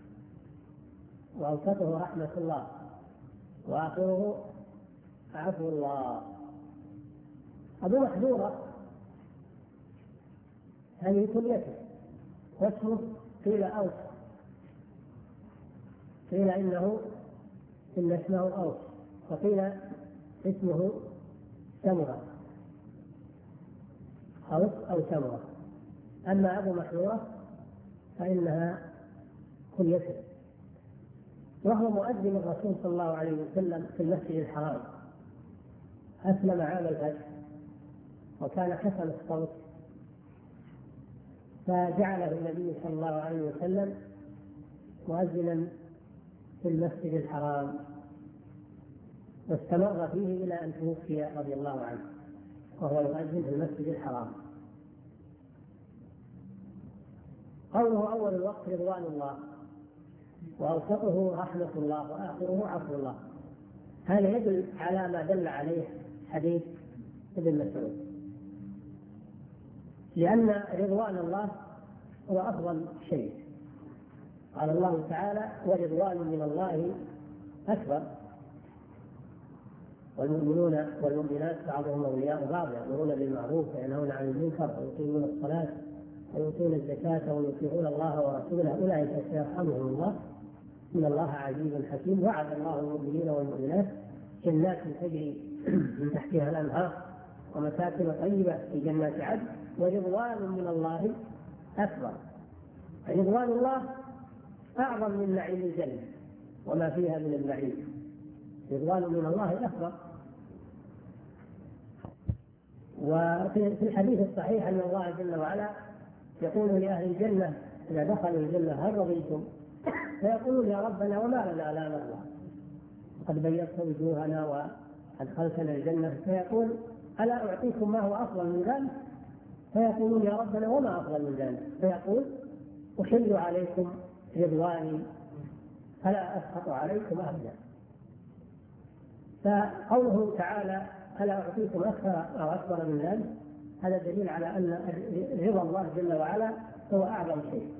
واوسطه رحمة الله، واخره عفو الله. ابو محذورة هذه كليته، واسمه قيل اوس، قيل انه ان اسمه اوس، وقيل اسمه سمرة، اوس او سمرة. اما ابو محذورة فانها كليته، وهو مؤذن الرسول صلى الله عليه وسلم في المسجد الحرام. اسلم عام الفتح وكان حسن الصوت، فجعله النبي صلى الله عليه وسلم مؤذنا في المسجد الحرام، واستمر فيه إلى أن توفي رضي الله عنه وهو يؤذن في المسجد الحرام. قوله أول الوقت رضوان الله، وأوسطه رحمة الله، وآخره عفو الله، هذا يدل على ما دل عليه حديث ابن مسعود، لأن رضوان الله هو أفضل شيء. قال الله تعالى: ورضوان من الله أكبر. والمؤمنون والمؤمنات بعضهم أولياء بعض، يأمرون بالمعروف وينهون عن المنكر ويقيمون الصلاة ويؤتون الزكاة ويطيعون الله ورسوله أولئك سيرحمهم الله إن الله عزيز حكيم. وعد الله المؤمنين والمؤمنات جنات تجري من تحتها الأنهار ومساكن طيبة في جنات عدن ورضوان من الله أكبر. رضوان الله أعظم من نعيم الجنة وما فيها من النعيم، رضوان من الله أكبر. وفي الحديث الصحيح أن الله جل وعلا يقول لأهل الجنة إذا دخلوا الجنة: هل رضيتم؟ فيقولون: يا ربنا وما لنا لا نرضى، قد بيضت وجوهنا وأدخلتنا الجنة. فيقول: ألا أعطيكم ما هو أفضل من ذلك؟ فيقولون: يا ربنا وما أفضل من ذلك؟ فيقول: أحل عليكم رضواني فلا أسخط عليكم أبدا. فقوله تعالى: ألا أعطيكم أكثر أو أكبر من ذلك، هذا دليل على أن رضا الله جل وعلا هو أعظم شيء،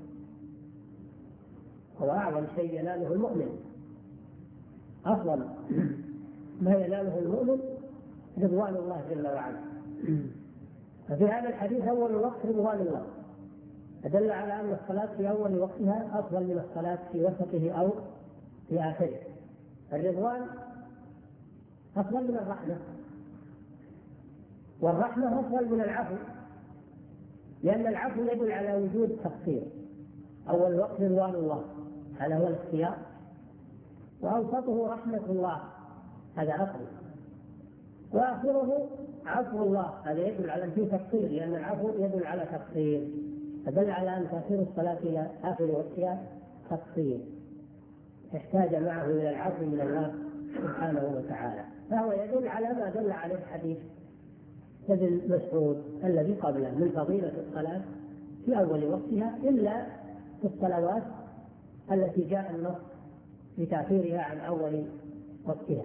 هو أعظم شيء يناله المؤمن. أفضل ما يناله المؤمن رضوان الله جل وعلا. ففي هذا الحديث أول الوقت رضوان الله، فدل على أن الصلاة في أول وقتها أفضل من الصلاة في وسطه أو في آخره. الرضوان أفضل من الرحمة، والرحمة أفضل من العفو، لأن العفو يدل على وجود تقصير. أول الوقت رضوان الله، هذا هو الاختيار، وأوسطه رحمة الله، هذا عفو، وآخره عفو الله، هذا يدل على أن فيه تقصير، لأن العفو يدل على تقصير، فدل على أن تأخير الصلاة إلى آخر وقتها تقصير، احتاج معه إلى العفو من الله سبحانه وتعالى. فهو يدل على ما دل عليه حديث ابن مسعود الذي قبله من فضيلة الصلاة في أول وقتها، إلا في الصلوات التي جاء النص بتأخيرها عن أول وقتها.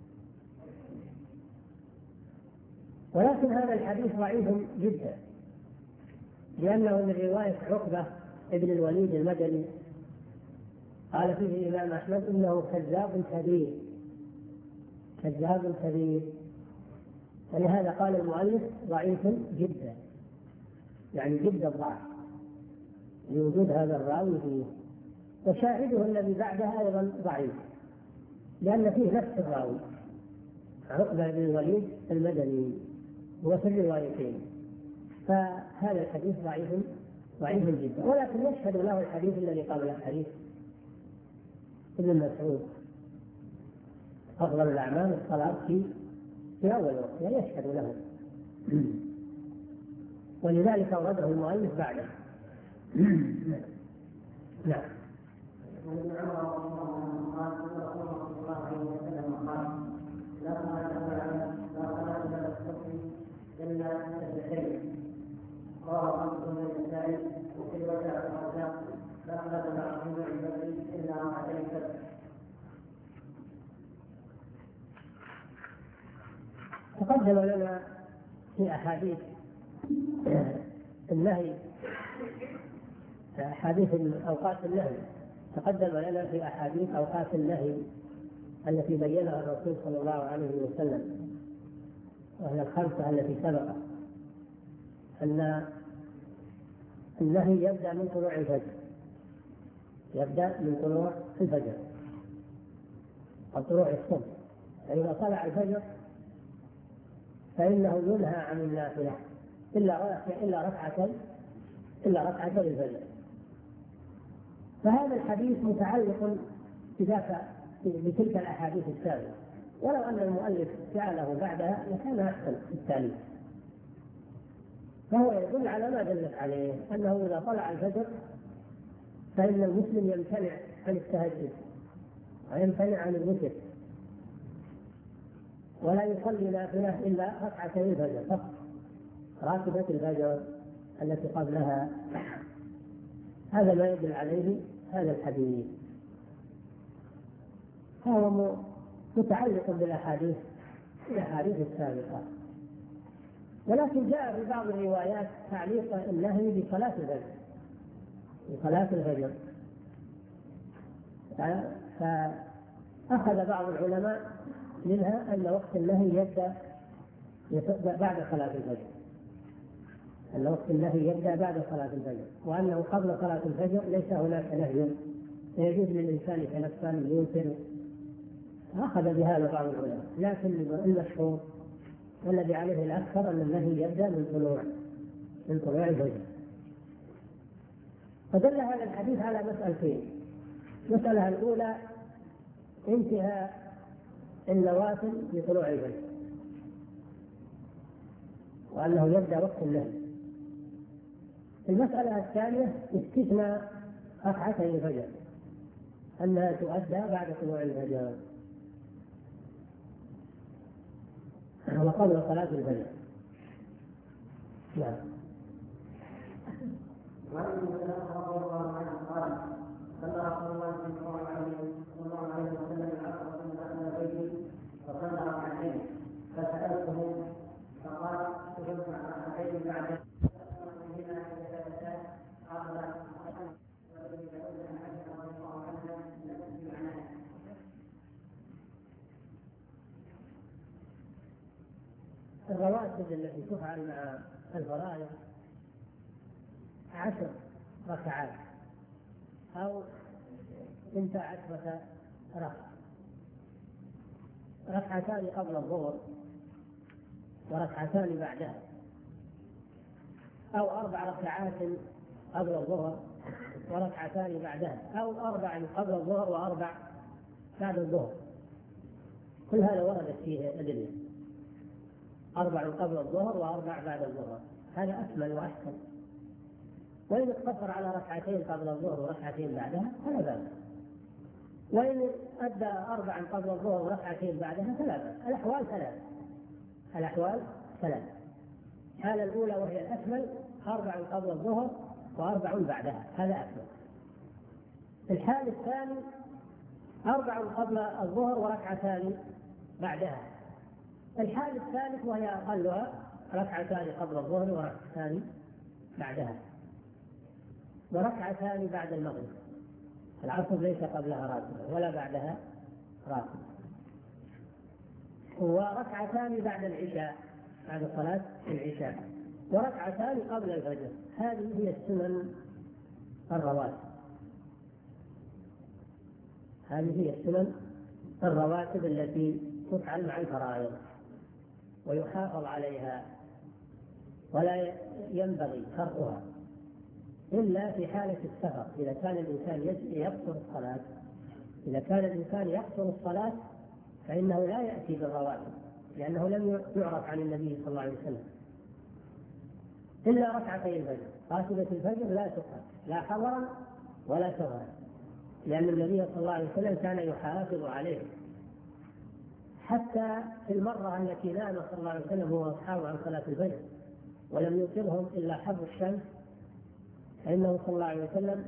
ولكن هذا الحديث ضعيف جدا، لأنه من رواية عقبة ابن الوليد المدني، قال فيه الإمام أحمد: إنه كذاب كبير، كذاب كبير. ولهذا قال المؤلف ضعيف جدا، يعني جدا ضعف لوجود هذا الراوي فيه. وشاهده الذي بعدها أيضا ضعيف، لأن فيه نفس الراوي عقبة بن الوليد المدني هو في الروايتين، فهذا الحديث ضعيف ضعيف جدا. ولكن يشهد له الحديث الذي قبله، حديث ابن مسعود: أفضل الأعمال الصلاة في في أول وقت، يعني يشهد له، ولذلك أورده المؤلف بعده. نعم. وابن عمر رضي الله عنه قال: رسول الله صلى الله عليه وسلم قال: لا صلاة لا صلاة إلا الصبح إلا سجدتين. رواه مسلم والنسائي. وفي رواية الرزاق: لا صلاة مع طلوع البدر إلا ركعتين فجر. تقدم لنا في أحاديث النهي، أحاديث أوقات النهي، تقدم لنا في أحاديث أوقات النهي التي بينها الرسول صلى الله عليه وسلم، وهي الخمسة التي سبقت، أن النهي يبدأ من طلوع الفجر، يبدأ من طلوع الفجر أو طلوع الصبح، فإذا طلع الفجر فإنه ينهى عن النافلة إلا إلا ركعتين إلا ركعتين الفجر. فهذا الحديث متعلق بذاك بتلك الأحاديث السابقة، ولو أن المؤلف جعله بعدها لكان أحسن في التأليف. فهو يدل على ما دلت عليه، أنه إذا طلع الفجر فإن المسلم يمتنع عن التهجد ويمتنع عن الوتر، ولا يصلي نافلة إلا ركعتين الفجر فقط، راتبة الفجر التي قبلها. هذا ما يدل عليه هذا الحديث، هو متعلق بالأحاديث الأحاديث السابقة. ولكن جاء في بعض الروايات تعليق النهي بصلاة الفجر بصلاة الفجر فأخذ بعض العلماء منها أن وقت النهي يبدأ بعد صلاة الفجر، أن وقت النهي يبدأ بعد صلاة الفجر، وأنه قبل صلاة الفجر ليس هناك نهي، يجوز للإنسان يتنفل ويوتر. أخذ بهذا بعض العلماء، لكن المشهور والذي عليه الأكثر أن النهي يبدأ من طلوع من طلوع الفجر. فدل هذا الحديث على مسألتين: المسألة الأولى انتهاء النوافل بطلوع الفجر، وأنه يبدأ وقت النهي. المسألة الثانية استثناء ركعتي الفجر، أنها تؤدى بعد طلوع الفجر وقبل صلاة الفجر. نعم. وعن ابن سلمة رضي الله عنه قال: صلى رسول الله صلى الله عليه وسلم العصر ثم دخل بيتي فصلى ركعتين، فسألته فقال: تجمع ركعتين بعد الرواتب التي تفعل مع الفرائض عشر ركعات أو انت عشرة ركعة، ركعتان قبل الظهر وركعتان بعدها، أو أربع ركعات قبل الظهر وركعتان بعدها، أو أربع قبل الظهر وأربع بعد الظهر. كل هذا وردت فيه أدلة، أربع قبل الظهر وأربع بعد الظهر، هذا أكمل وأحسن. وإن اقتصر على ركعتين قبل الظهر وركعتين بعدها فلا بأس، وإن أدى أربعا قبل الظهر وركعتين بعدها فلا بأس. الأحوال ثلاث الأحوال ثلاث الحالة الأولى وهي الأكمل أربع قبل الظهر وأربع بعدها، هذا أكمل. الحال الثاني أربع قبل الظهر وركعتان بعدها. الحال الثالث وهي أقلها ركعتان قبل الظهر وركعتان بعدها، وركعتان بعد المغرب. العصر ليس قبلها راتبة ولا بعدها راتبة، وركعتان بعد العشاء بعد صلاة العشاء، وركعتان قبل الفجر. هذه هي السنن الرواتب هذه هي السنن الرواتب التي تفعل مع الفرائض ويحافظ عليها، ولا ينبغي تركها إلا في حالة السفر. إذا كان الإنسان يقصر الصلاة إذا كان الإنسان يقصر الصلاة فإنه لا يأتي بالرواتب، لأنه لم يعرف عن النبي صلى الله عليه وسلم إلا ركعتي الفجر. راتبة الفجر لا تقرأ لا حضرا ولا سهرا، لأن النبي صلى الله عليه وسلم كان يحافظ عليه. حتى في المرة التي نام صلى الله عليه وسلم هو وأصحابه عن صلاة الفجر ولم يوقظهم إلا حر الشمس، فإنه صلى الله عليه وسلم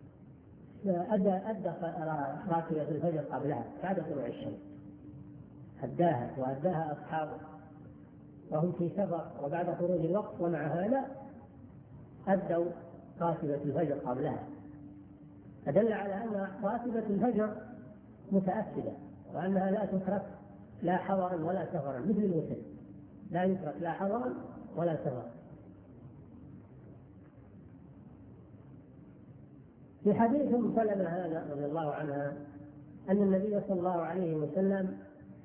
أدى أدى راتبة الفجر قبلها بعد طلوع الشمس. أداها وأداها أصحابه وهم في سفر وبعد خروج الوقت، ومع هذا أدوا راتبة الفجر قبلها، فدل على أن راتبة الفجر متأكدة، وأنها لا تترك لا حضرا ولا سفرا، مثل الوتر لا يترك لا حضرا ولا سفرا. في حديث أم سلمة هذا رضي الله عنها أن النبي صلى الله عليه وسلم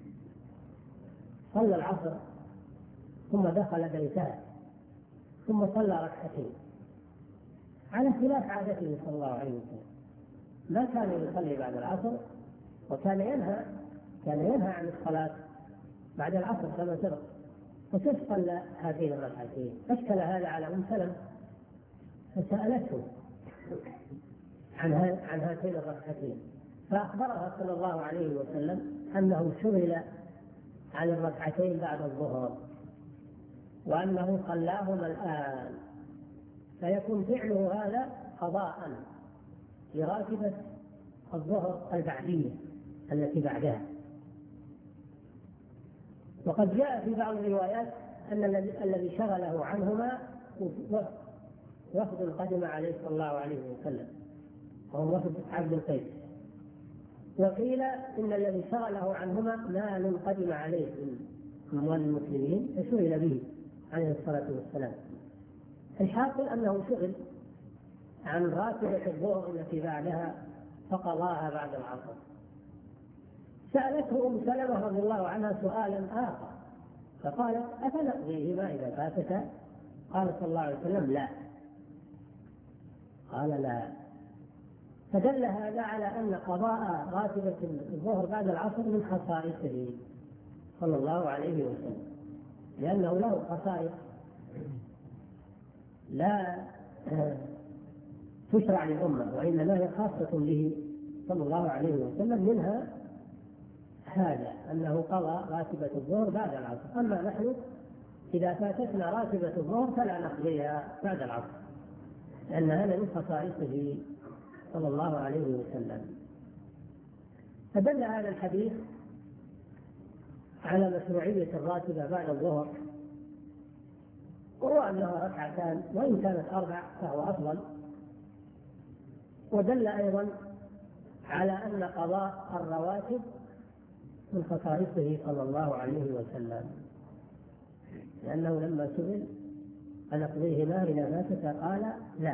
صلى العصر ثم دخل بيته ثم صلى ركعتين على خلاف عادته صلى الله عليه وسلم، ما كان يصلي بعد العصر، وكان ينهى كان ينهى عن الصلاة بعد العصر كما سبق. وكيف صلى هاتين الركعتين؟ أشكل هذا على أم سلمة فسألته عن عن هاتين الركعتين، فأخبرها صلى الله عليه وسلم أنه شغل عن الركعتين بعد الظهر وأنه صلاهما الآن، فيكون فعله هذا قضاء لراتبة الظهر البعدية التي بعدها. وقد جاء في بعض الروايات أن الذي شغله عنهما وفد قدم عليه صلى الله عليه وسلم وهو وفد عبد القيس، وقيل إن الذي شغله عنهما مال قدم عليه من أموال المسلمين فشغل به عليه الصلاة والسلام. الحاصل أنه شغل عن راتبة الظهر التي بعدها فقضاها بعد العصر. سألته أم سلمة رضي الله عنها سؤالا آخر فقالت: أفنقضيهما إذا فاتتا؟ قال صلى الله عليه وسلم: لا. قال: لا. فدل هذا على أن قضاء راتبة الظهر بعد العصر من خصائصه صلى الله عليه وسلم، لأنه له خصائص لا تشرع للأمة وإنما هي خاصة به صلى الله عليه وسلم، منها هذا أنه قضى راتبة الظهر بعد العصر. أما نحن إذا فاتتنا راتبة الظهر فلا نقضيها بعد العصر، لأن هذا من خصائصه صلى الله عليه وسلم. فدل هذا الحديث على مشروعية الراتبة بعد الظهر، وهو أنها ركعتان، وإن كانت أربع فهو أفضل. ودل أيضا على أن قضاء الرواتب من خصائصه صلى الله عليه وسلم، لأنه لما سئل أنقضيهما إذا فاتت قال: لا،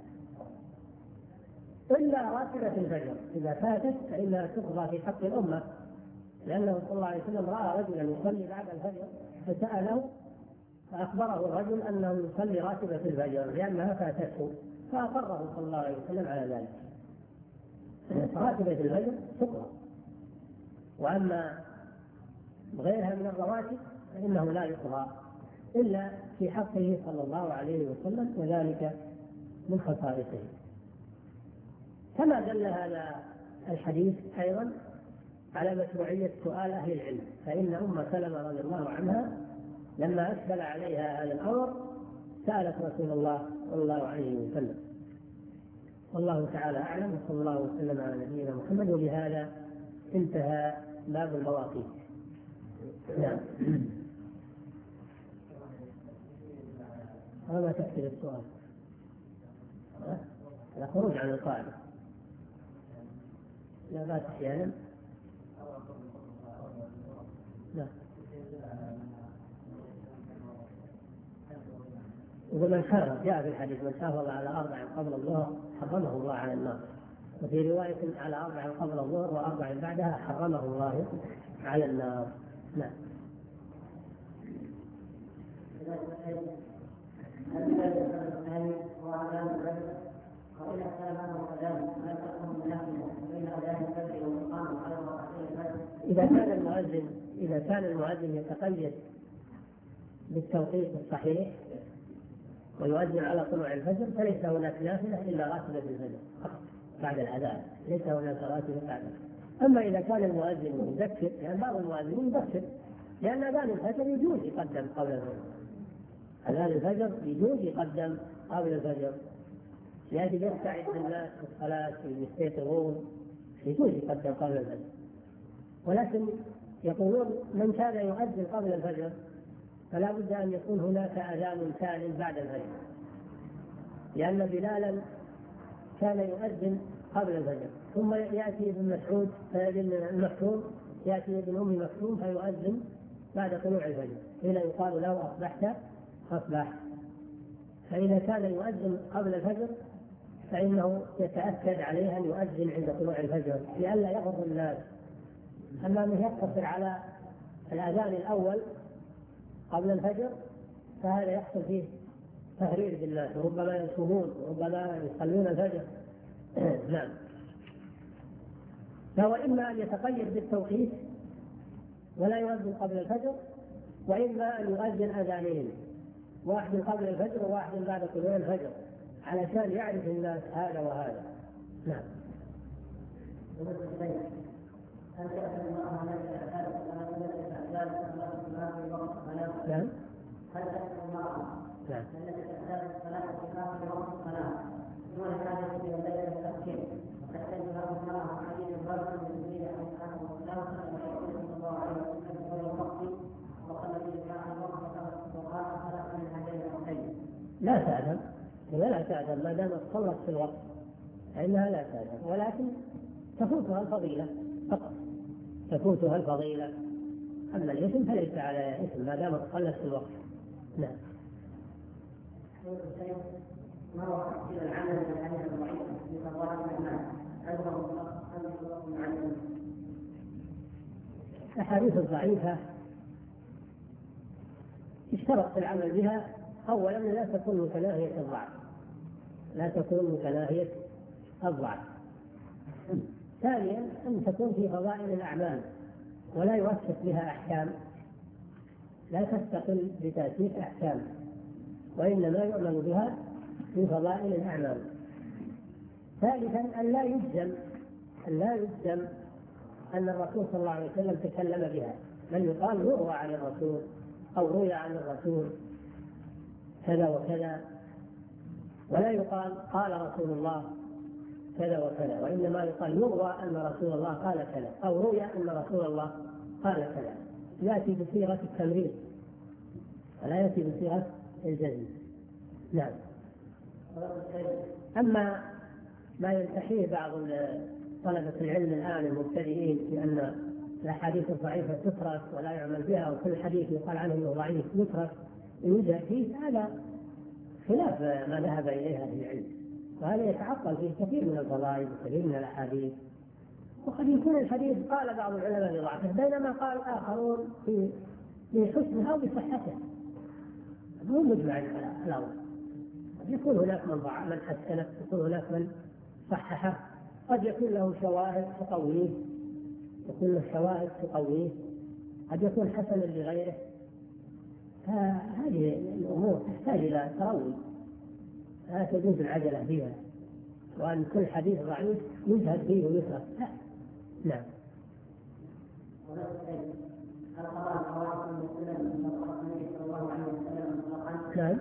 إلا راتبة الفجر إذا فاتت فإنها تقضى في حق الأمة، لأنه صلى الله عليه وسلم رأى رجلا يصلي بعد الفجر فسأله فأخبره الرجل أنه يصلي راتبة الفجر لأنها فاتته، فأقره صلى الله عليه وسلم على ذلك. راتبة الفجر تقضى، وأما غيرها من الرواتب فإنه لا يقضى إلا في حقه صلى الله عليه وسلم، وذلك من خصائصه. كما دل هذا الحديث أيضا على مشروعية سؤال أهل العلم، فإن أم سلمة رضي الله عنها لما أشكل عليها هذا الأمر سألت رسول الله صلى الله عليه وسلم. والله تعالى أعلم، وصلى الله وسلم على نبينا محمد. وبهذا انتهى باب المواقيت. نعم. هذا تأثير السؤال لا خروج عن القاعدة، لا بأس أحيانا. لا، ومن حرم جاء في الحديث: من حافظ على أربع قبل الظهر حرمه الله على النار، وفي رواية: على أربع قبل الظهر وأربع بعدها حرمه الله على النار. نعم. إذا كان المؤذن إذا كان المؤذن يتقيد بالتوقيت الصحيح ويؤذن على طلوع الفجر فليس هناك نافلة إلا راتبة الفجر بعد الأذان، ليس هناك راتبة بعد. أما إذا كان المؤذن يذكر، يعني بعض المؤذنين يذكر، لأن أذان الفجر يجوز يقدم قبل الفجر، أذان الفجر يجوز يقدم قبل الفجر، لأجل يستعد الناس للصلاة ويستيقظون، يجوز يقدم قبل الفجر. ولكن يقولون من كان يؤذن قبل الفجر فلا بد أن يكون هناك أذان ثاني بعد الفجر، لأن بلالا كان يؤذن قبل الفجر، ثم يأتي ابن مسعود فيأذن المكتوم، يأتي ابن أم مكتوم فيؤذن بعد طلوع الفجر، حين يقال له أصبحت أصبح. فإذا كان يؤذن قبل الفجر فإنه يتأكد عليه أن يؤذن عند طلوع الفجر لئلا يغر الناس. أما أنه يقتصر على الأذان الأول قبل الفجر فهذا يحصل فيه تهريج بالناس، وربما يصومون وربما يصلون الفجر. نعم. فهو إما أن يتقيد بالتوقيت ولا يؤذن قبل الفجر، وإما أن يؤذن أذانين، واحد قبل الفجر وواحد بعد طلوع الفجر، علشان يعرف الناس هذا وهذا. نعم. هل تأتي المرأة التي تعتاد الصلاة في وقت الصلاة؟ نعم. هل تأتي المرأة التي تعتاد الصلاة في وقت الصلاة دون حاجة إلى الليل والتأخير، وتحتاج هذه المرأة حديث الرجل من النبي عليه الصلاة والسلام صلى الله عليه وسلم غير الوقت وصلى به جماعة الوقت وقال خلق من هذين الوقتين؟ لا تعلم، هي لا تعلم ما دامت صلت في الوقت فإنها لا تعلم، ولكن تفوتها الفضيلة فقط، تفوتها الفضيلة. أما الإثم فليس على إثم ما دامت صلت في الوقت. نعم. ما هو تفسير العمل بالحديث الضعيف في فضائل الأعمال؟ هل هو معلم؟ الأحاديث الضعيفة اشترط في العمل بها أولا لا تكون متناهية الضعف، لا تكون متناهية الضعف. ثانيا أن تكون في فضائل الأعمال ولا يؤسس بها أحكام، لا تستقل بتأسيس أحكام، وإنما يؤمن بها في فضائل الأعمال. ثالثا أن لا يجزم أن لا يجزم أن الرسول صلى الله عليه وسلم تكلم بها، بل يقال يروى عن الرسول أو روي عن الرسول كذا وكذا، ولا يقال قال رسول الله كذا وكذا، وإنما يقال يروى أن رسول الله قال كذا أو روي أن رسول الله قال كذا، يأتي بصيغة التمريض ولا يأتي بصيغة الجزم. نعم. أما ما ينتحيه بعض طلبة العلم الآن المبتدئين بأن الأحاديث الضعيفة تترك ولا يعمل بها، وكل حديث يقال عنه أنه ضعيف يترك ويوجد فيه، هذا خلاف ما ذهب إليه أهل العلم، وهذا يتعطل فيه كثير من الفضائل وكثير من الأحاديث. وقد يكون الحديث قال بعض العلماء بضعفه بينما قال آخرون في بحسنها وبصحته، مو مجمع على الأمر. قد يكون هناك من ضعف من حسنه، يكون هناك من صححه، قد يكون له شواهد تقويه، يكون له شواهد تقويه، قد يكون حسنا لغيره. فهذه الأمور تحتاج إلى تروي، لا تجوز العجلة فيها، وأن كل حديث ضعيف يجهد فيه ويترك. لا. نعم. نعم.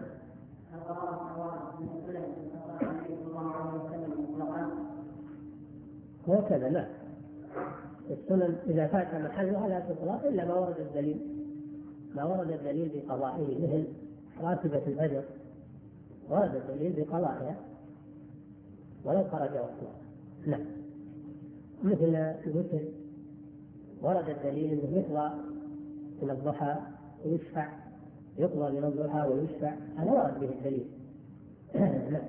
وكذا لا، السنن إذا فات محلها لا تطلق إلا ما ورد الدليل، ما ورد الدليل بقضائه، مثل راتبة الأجر ورد الدليل بقضائها ولو خرج وقتها. نعم. مثل الوتر ورد الدليل انه يقضى من الضحى ويشفع، يقضى من الضحى ويشفع، هذا ورد به الدليل. نعم.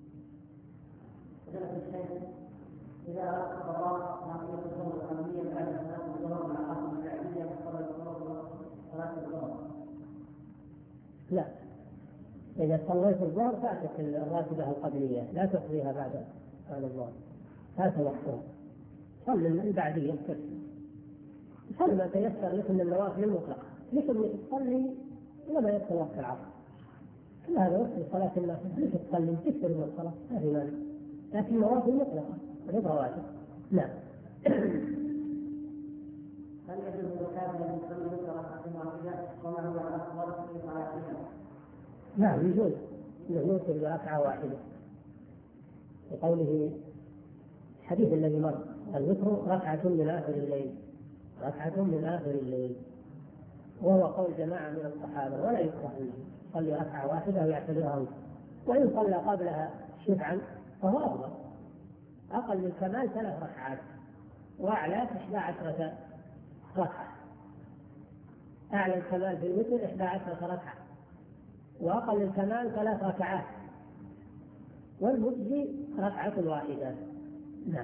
إذا أردت قضاء ناقية الظهر القانونية بعد صلاة الظهر مع قسم العبودية فقضى الظهر صلاة الظهر؟ لا، إذا صليت الظهر فاتك الراتبة القبلية، لا تقضيها بعد بعد الظهر، فات وقتها. صل البعدية كثير، صل ما تيسر لك من النوافل المطلقة، ليش انك تصلي لما يدخل وقت العصر، كل هذا وقت صلاة الناس، ليش تصلي تكثر من الصلاة ما في مانع، لكن النوافل مطلقة غير رواتب. نعم. هل يجوز للكافر ان يصلي ركعة واحدة وما هو الأفضل في صلاتها؟ نعم يجوز يوتر بركعة واحدة، لقوله الحديث الذي مر الوتر ركعة من آخر الليل ركعة من آخر الليل، وهو قول جماعة من الصحابة، ولا يكره أن يصلي ركعة واحدة ويعتبرها وتر، وإن صلى قبلها شفعا فهو أفضل. أقل الكمال ثلاث ركعات، وأعلى إحدى عشرة ركعة. أعلى الكمال في الوتر إحدى عشرة ركعة، وأقل الكمال ثلاث ركعات، والمجزي ركعة واحدة. نعم.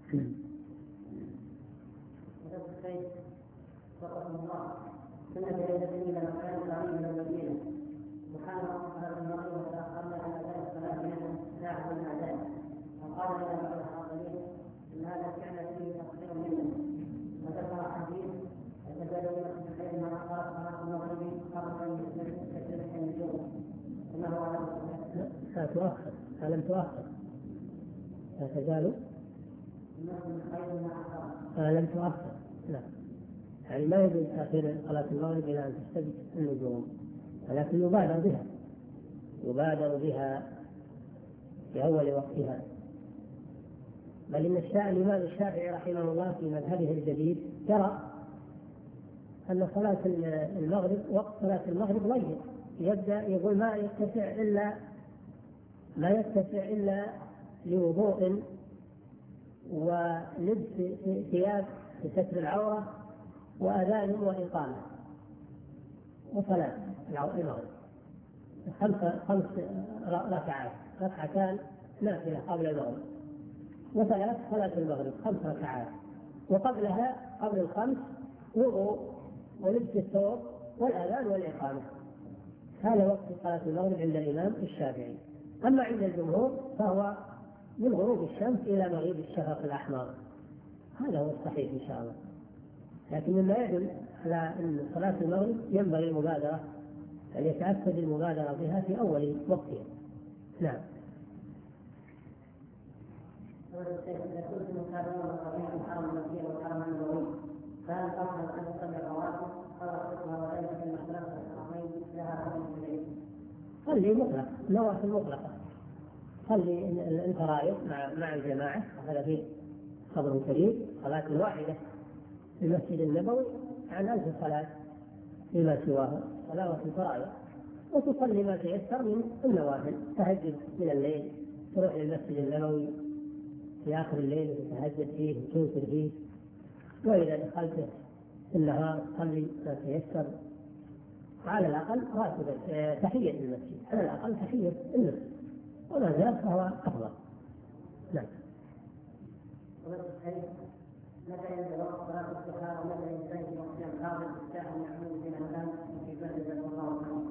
كنا بليلة إلى مكان قريب من المدينة، وكان صلاة المغرب وتأخرنا عن أداء الصلاة منها ساعة من أذان، وقال لنا بعض الحاضرين إن هذا كان فيه تقصير منا، وذكر حديث يتبادل بين ما أخر صلاة المغرب قبل أن يستلح النجوم، إنه على لا تؤخر، لم تؤخر، لا تزال لم تؤخر. لا، يعني ما يجوز تأخير صلاة المغرب إلى أن تستبدل النجوم، ولكن يبادر بها، يبادر بها في أول وقتها. بل إن الإمام الشافعي رحمه الله في مذهبه الجديد يرى أن صلاة المغرب وقت صلاة المغرب ضيق، يبدأ يقول ما يتسع إلا ما يتسع إلا لوضوء ولبس ثياب لستر العورة وأذان وإقامة وصلاة المغرب خمس خمس ركعات، ركعتان نافلة قبل المغرب، وثلاث صلاة المغرب خمس ركعات، وقبلها قبل الخمس وضوء ولبس الثوب والأذان والإقامة. هذا وقت صلاة المغرب عند الإمام الشافعي. أما عند الجمهور فهو من غروب الشمس إلى مغيب الشفق الأحمر، هذا هو الصحيح إن شاء الله. لكن مما يدل على أن صلاة المغرب ينبغي المبادرة، أن يتأكد المبادرة بها في أول وقتها. نعم. إذا كنت متابعا صحيح الحرم المكي والحرم النبوي، فهل أفضل أن تصلي الرواتب أو الخطبة وذلك في المحرم والحرمين لها حكم الليل؟ صلي مطلق، نوافل مطلقة، صلي الفرائض مع مع الجماعة، هذا فيه فضل كبير. صلاة الواحدة في المسجد النبوي عن ألف صلاة فيما سواه، صلاة الفرائض، وتصلي ما تيسر من النوافل، تهجد من الليل، تروح للمسجد النبوي في آخر الليل وتتهجد فيه وتوتر فيه، وإذا دخلت في النهار صلي ما تيسر، وعلى الأقل راتبة تحية المسجد، على الأقل تحية المسجد، وما زال فهو أفضل. نعم. متى ينبغي صلاة الضحى ومتى ينتهي في وقت الحاضر الساعة المعلوم بين الآن في بلد الله عنه؟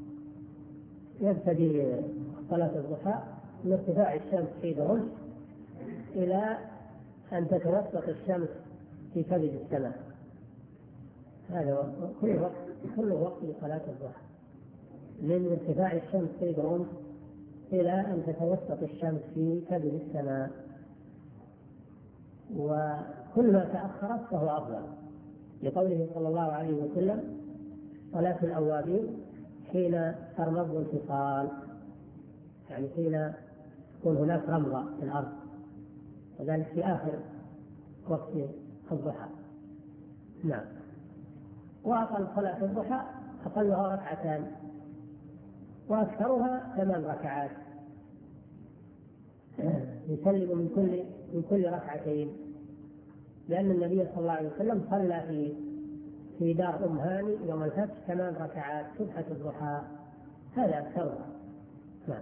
يبتدي صلاة الضحى من ارتفاع الشمس في درج إلى أن تتوسط الشمس في كبد السماء، هذا كل وقت كل وقت لصلاة الضحى، من ارتفاع الشمس في درج إلى أن تتوسط الشمس في كبد السماء، وكل ما تأخرت فهو أفضل، لقوله صلى الله عليه وسلم: صلاة الأوابين حين ترمض الفصال، يعني حين تكون هناك رمضة في الأرض، وذلك في آخر وقت الضحى. نعم. وأقل صلاة الضحى أقلها ركعتان، وأكثرها ثمان ركعات، يسلم من كل من كل ركعتين، لأن النبي صلى الله عليه وسلم صلى في في دار أم هاني يوم الفتح ثمان ركعات سبحة الضحى، هذا أكثرها. نعم.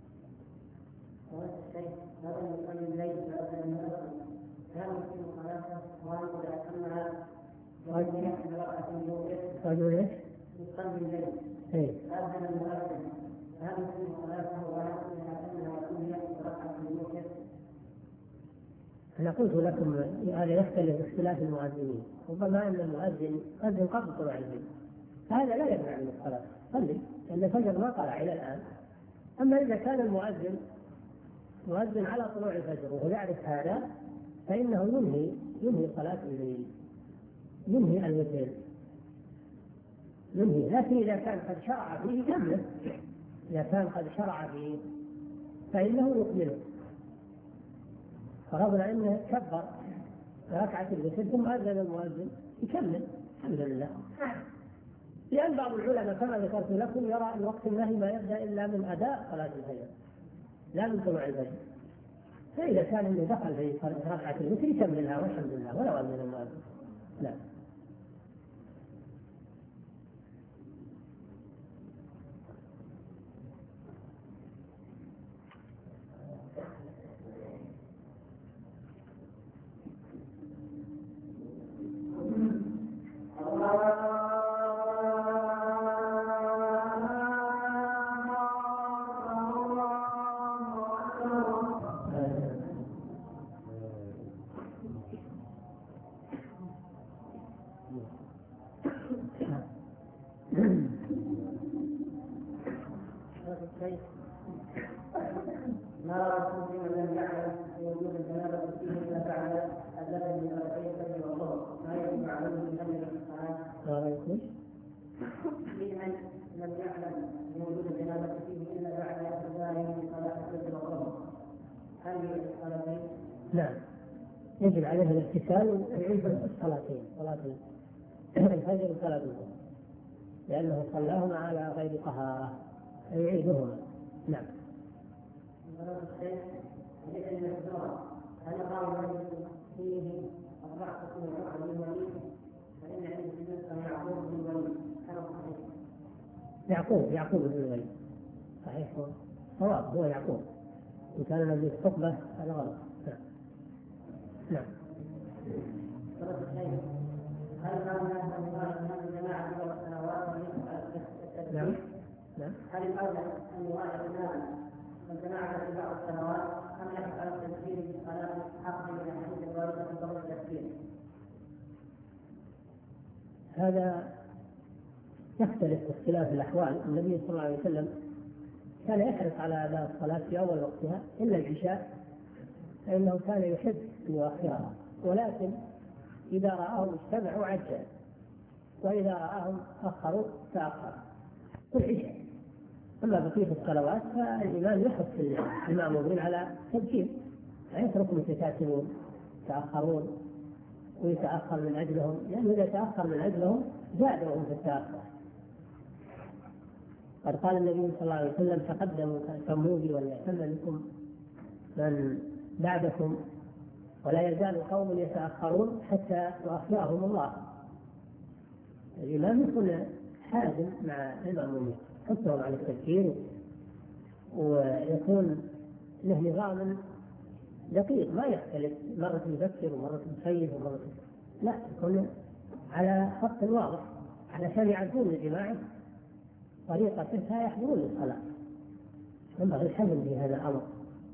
هذا يصلي الليل بعد أن يصلي، هل يمكن صلاته وأنت أنها رجل يحمل ركعة الوتر؟ رجل ايش؟ يصلي الليل. إيه. هذا المؤذن، هل يمكن صلاته وأنت أنها رجل يحمل ركعة الوتر؟ أنا قلت لكم هذا يختلف باختلاف المؤذنين، ربما أن المؤذن أذن قبل طلوع الفجر، فهذا لا يمنع من الصلاة، صلي، لأن الفجر ما طلع إلى الآن. أما إذا كان المؤذن مؤذن على طلوع الفجر وهو يعرف هذا، فإنه ينهي ينهي صلاة الليل، ينهي الوتر، ينهي. لكن إذا كان قد شرع فيه كمله، إذا كان قد شرع فيه فإنه يكمله، فرضنا أنه كبر ركعة الوتر ثم أذن المؤذن يكمل الحمد لله. لأن بعض العلماء كما ذكرت لكم يرى أن وقت النهي ما يبدأ إلا من أداء صلاة الفجر لا من طلوع الفجر، فإذا كان إنه دخل في ركعة الوتر يكملها والحمد لله ولو أذن المؤذن. لا. نعم يجب عليه الاغتسال ويعيد الصلاتين، صلاة الفجر وصلاة الظهر، لأنه صلاهما على غير طهارة يعيدهما. نعم. هل قال فيه الرأس من الرأس الوليد فإن عند يعقوب بن الوليد يعقوب يعقوب بن الوليد صحيح، هو صواب هو يعقوب، إن كان الذي الخطبة هذا غلط. نعم. هل الأولى أن يواعد الجماعة في بعض السنوات نعم نعم هل الأولى أن يواعد الجماعة في بعض السنوات أم يحث على التذكير بالصلاة حقا من الحديث الواردة في فضل التذكير؟ هذا يختلف باختلاف الأحوال. النبي صلى الله عليه وسلم كان يحرص على أداء الصلاة في أول وقتها إلا العشاء، فإنه كان يحب أن يؤخرها، ولكن إذا رآهم اجتمعوا عجل، وإذا رآهم أخروا تأخر كل عشاء. أما بقية الصلوات فالإمام يحث المأمومين على تبكير، لا يتركهم يتكاسلون يتأخرون ويتأخر من أجلهم، لأنه إذا تأخر من أجلهم زادهم في التأخر. قد قال النبي صلى الله عليه وسلم تقدموا فاهتموا بي وليهتم بكم من بعدكم ولا يزال قوم يتأخرون حتى يؤخرهم الله. الإمام يكون حازم مع المأمومين يحثهم على التفكير، ويكون له نظام دقيق ما يختلف، مرة يفكر ومرة يخيف ومرة لا، يكون على خط واضح علشان يعرفون الجماعة طريقة فيها يحضرون الصلاة. ينبغي الحزم في هذا الأمر،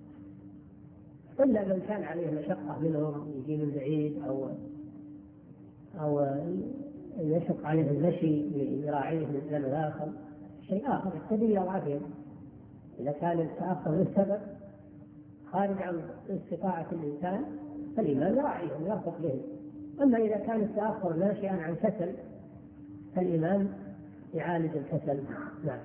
إلا من كان عليه مشقة منهم يجي من بعيد أو أو يشق عليه المشي يراعيه من زمن آخر شيء آخر يقتضي إلى ضعفهم. إذا كان التأخر للسبب خارج عن استطاعة الإنسان فالإمام يراعيهم يرفق بهم. أما إذا كان التأخر ناشئا عن كسل فالإمام يعالج الكسل. نعم.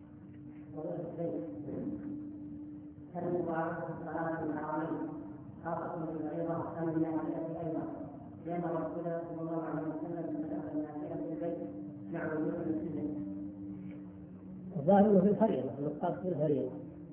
هل مباركة الصلاة الحرامين خاصة بالعظة أم النافلة أيضا؟ لأن الرسول صلى الله عليه وسلم بدأ النافلة في البيت مع وجود المسلمين. ظاهره في الفريضة النقاط في الفريضة،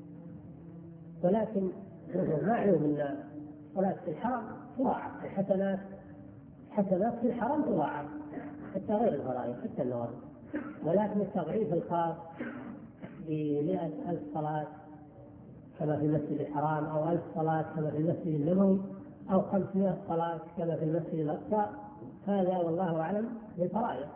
ولكن معلوم أن صلاة في الحرم تضاعف، الحسنات الحسنات في الحرم تضاعف حتى غير الفرائض حتى النوافل، ولكن التضعيف الخاص بمئة ألف صلاة كما في المسجد الحرام أو ألف صلاة كما في المسجد النبوي أو خمسمائة صلاة كما في المسجد الأقصى هذا والله أعلم للفرائض.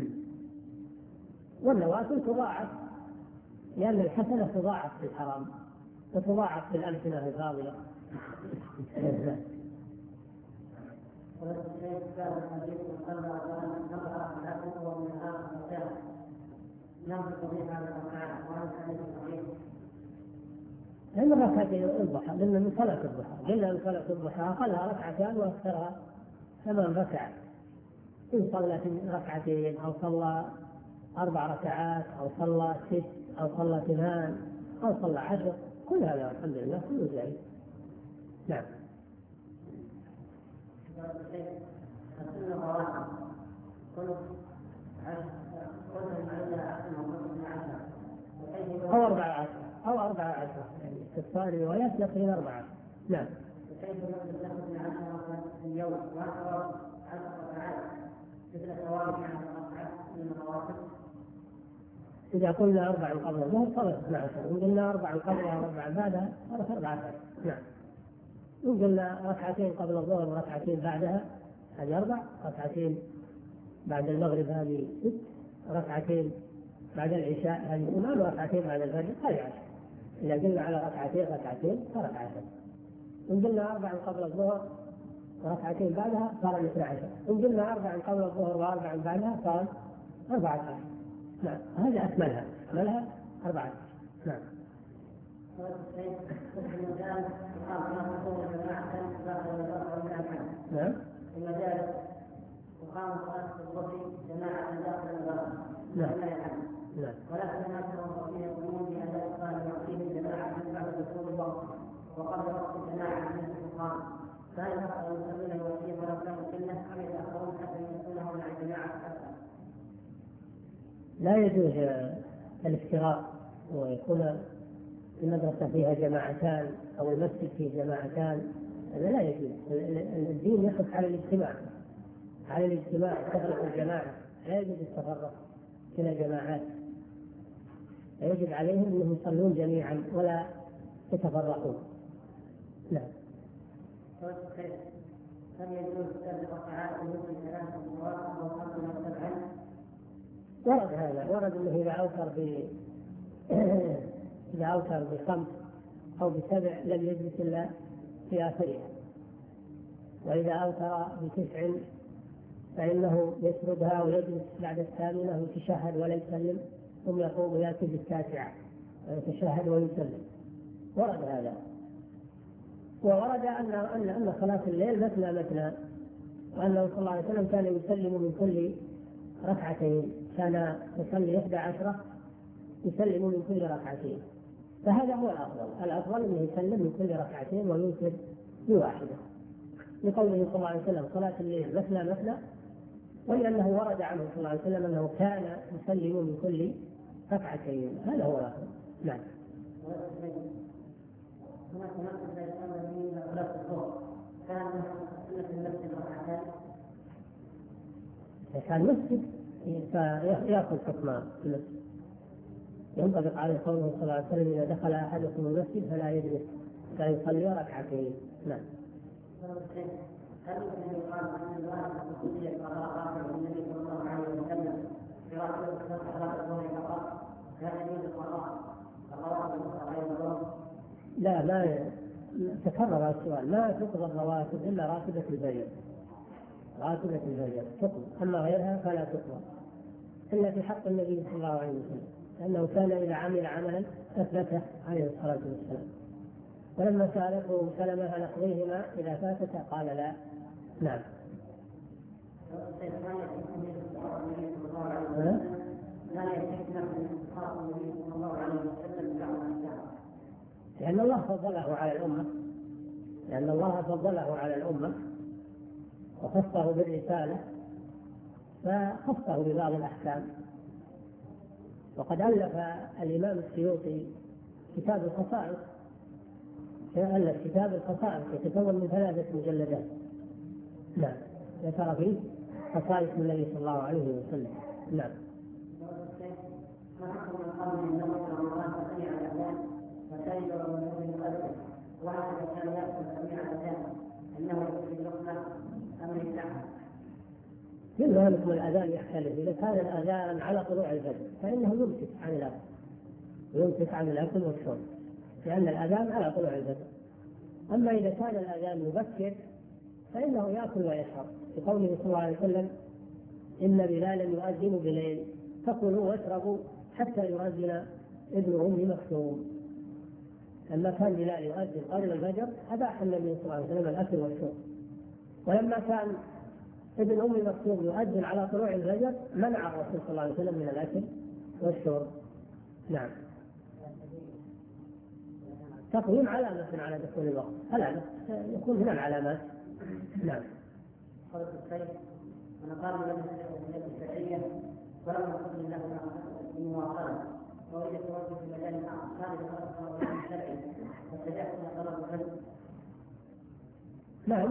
والنوافل تضاعف لأن الحسنة تضاعف في الحرام وتضاعف في الأمكنة الفاضلة. لأن ركعتين الضحى لأن من صلاة الضحى لأن من صلاة الضحى أقلها ركعتان وأكثرها ثمان ركعات. إن صلى ركعتين أو صلى أربع ركعات أو صلى ست أو صلى ثمان أو صلى عشر كل هذا الحمد لله كله جائز. نعم. صار روايات نقل أربعة. نعم. وكيف نقل نقل عشرة في اليوم وعشرة عشرة ساعات مثل ثواب عن الركعة من الرواتب؟ إذا قلنا أربع قبل الظهر صارت اثنا عشر، إن قلنا أربع قبلها وأربع بعدها صارت أربعة عشر. نعم. إن قلنا ركعتين قبل الظهر وركعتين بعدها هذه أربع، ركعتين بعد المغرب هذه ست، ركعتين بعد العشاء هذه ثمان، وركعتين بعد الفجر هذه عشر. إذا قلنا على ركعتين ركعتين صارت عشر. إن قلنا أربع قبل الظهر وركعتين بعدها صار اثنا عشر. إن قلنا أربع قبل الظهر وأربع بعدها صار أربعة عشر. نعم. هذا أكملها أكملها أربعة. نعم. نعم. المجالس وقام صلاة الظهر جماعة داخل المدرسة. نعم. نعم. ولكن أكثر المصلين يقومون بأداء الصلاة ويعطيهم جماعة بعد دخول الوقت وقبل وقت الجماعة من الفقهاء، فهل يقرأ المصلين يوصيهم ولو كانوا سنة أم يتأخرون حتى يكونوا مع الجماعة حتى؟ لا يجوز الافتراء ويكون المدرسة فيها جماعتان أو المسجد فيه جماعتان، هذا لا يجوز. الدين يحث على الاجتماع، على الاجتماع تفرق الجماعة، لا يجوز التفرق إلى جماعات، يجب عليهم أنهم يصلون جميعا ولا يتفرقون. نعم. هل يجوز ثلاث ركعات ومثل ثلاثة مرات أو خمس أو سبعا؟ ورد هذا، ورد أنه إذا أوتر ب إذا أوتر بخمس أو بسبع لم يجلس إلا في آخرها، وإذا أوتر بتسع فإنه يسردها ويجلس بعد الثامنة ويتشهد ولا يسلم، ثم يقوم ويأتي بالتاسعة ويتشهد ويسلم. ورد هذا. وورد أن أن أن صلاة الليل مثنى مثنى، وأنه صلى الله عليه وسلم كان يسلم من كل ركعتين، كان يصلي إحدى عشرة يسلم من كل ركعتين، فهذا هو الأفضل. الأفضل أنه يسلم من كل ركعتين ويوتر بواحدة، لقوله صلى الله عليه وسلم صلاة الليل مثنى مثنى، ولأنه ورد عنه صلى الله عليه وسلم أنه كان يسلم من كل ركعتين، هذا هو الأفضل. نعم. هناك نقص يسمى من صلاة الظهر، كان سنة المسجد ركعتان. كان مسجد فيأخذ حكم المسجد، ينطبق عليه قوله صلى الله عليه وسلم إذا دخل أحدكم المسجد فلا يجلس فلا يصلي ركعتين. نعم. هل يمكن أن يقال أن الواحد خصوصية قراءة النبي صلى الله عليه وسلم قراءة صلاة الظهر فقط؟ هل يجوز القراءة القراءة الأخرى؟ لا، ما تكرر السؤال. ما تقضى الرواتب إلا راتبة الفجر، راتبة الفجر تقضى، أما غيرها فلا تقضى إلا في حق النبي صلى الله عليه وسلم، لأنه كان إذا عمل عملا أثبته عليه الصلاة والسلام. ولما سألته سلمة هل أقضيهما إذا فاتت قال لا. نعم. لأن الله فضله على الأمة، لأن الله فضله على الأمة وخصه بالرسالة فخصه ببعض الأحكام. وقد ألف الإمام السيوطي كتاب الخصائص، ألف كتاب الخصائص يتكون من ثلاثة مجلدات. نعم. ذكر فيه خصائص النبي صلى الله عليه وسلم. نعم. كل ذلك من الأذان يختلف. إذا كان الأذان على طلوع الفجر فإنه يمسك عن الأكل، يمسك عن الأكل والشرب، لأن الأذان على طلوع الفجر. أما إذا كان الأذان مبكر فإنه يأكل ويشرب، لقوله صلى الله عليه وسلم إن بلالا يؤذن بليل فكلوا واشربوا حتى يؤذن ابن أم مكتوم. لما كان بلال يؤذن قبل الفجر أباح النبي صلى الله عليه وسلم الأكل والشرب، ولما كان ابن أم مكتوم يؤذن على طلوع الفجر منع الرسول صلى الله عليه وسلم من الأكل والشرب. نعم. تقويم علامة على دخول الوقت، علامة يكون من العلامات. نعم. قالت السيد أنا قال لم يكن الشرعية ولم يكن له مواصلة وإذا توجه في مجال آخر خارج الشرعي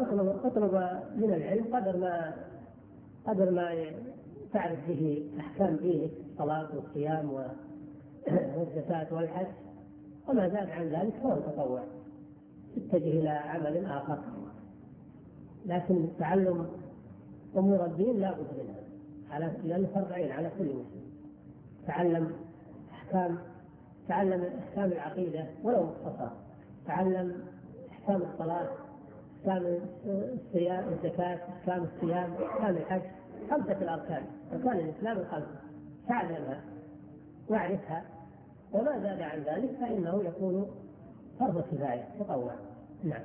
اطلب اطلب من العلم قدر ما قدر ما تعرف به احكام دينك، الصلاه والصيام والزكاه والحج، وما زاد عن ذلك فهو تطوع، تتجه الى عمل اخر. لكن تعلم امور الدين لا بد منها، على لأنه فرض عين على كل مسلم. تعلم احكام تعلم احكام العقيده ولو مختصر، تعلم احكام الصلاه، احكام الصيام، الزكاه، احكام الصيام، احكام الحج، خمسه الاركان، اركان الاسلام الخمسه، تعلمها واعرفها، وما زاد عن ذلك فانه يكون فرض كفايه تطوع. نعم.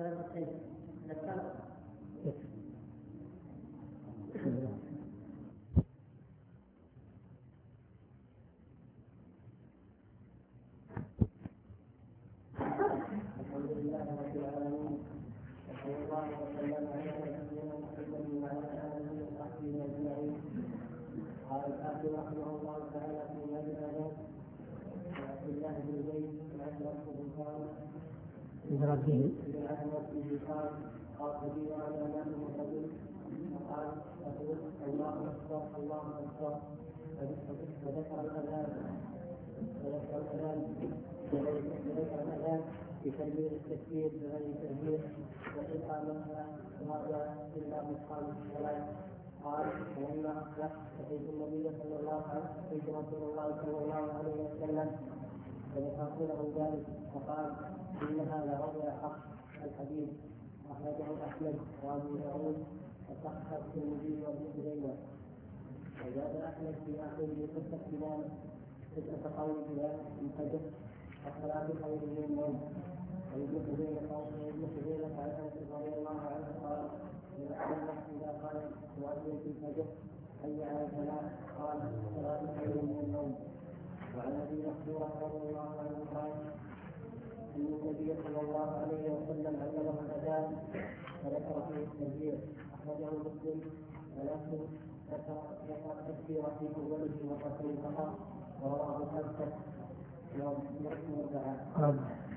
الحمد لله رب العالمين، وصلى الله وسلم على نبينا محمد وعلى اله وصحبه اجمعين. قال الحافظ رحمه الله تعالى في هذا الاذان: عبد الله بن زيد عن ربه قال بربه عن ربه قال قال به وعلى نام الرجل قال اقول الله اكبر الله اكبر، فذكر الاذان فذكر الاذان فذكر الاذان بتكبير التكبير بغير تكبير وإقامتها وهذا إلا مقام الصلاة. قال: ولما أصبح أتيت النبي صلى الله عليه أتيت رسول الله صلى الله عليه وسلم فذكرت له ذلك فقال: إن هذا هو الحق. الحديث أخرجه أحمد وأبو داود وصححه الترمذي وابن خزيمة. وزاد أحمد في آخره قصة بلال قصة قول بلال منفجر الصلاة خير من النوم. وابن خزيمة وابن خزيمة عن أنس رضي الله عنه قال: إذا أحمد إذا قال مؤذن في الفجر حي على الفلاح قال: الصلاة خير من النوم. وعن أبي محذورة رضي الله عنه قال: أن النبي صلى الله عليه وسلم علمه الأذان فذكر فيه التكبير. أخرجه مسلم ولكن ذكر التكبير في أوله مرتين فقط ورواه خمسة رب.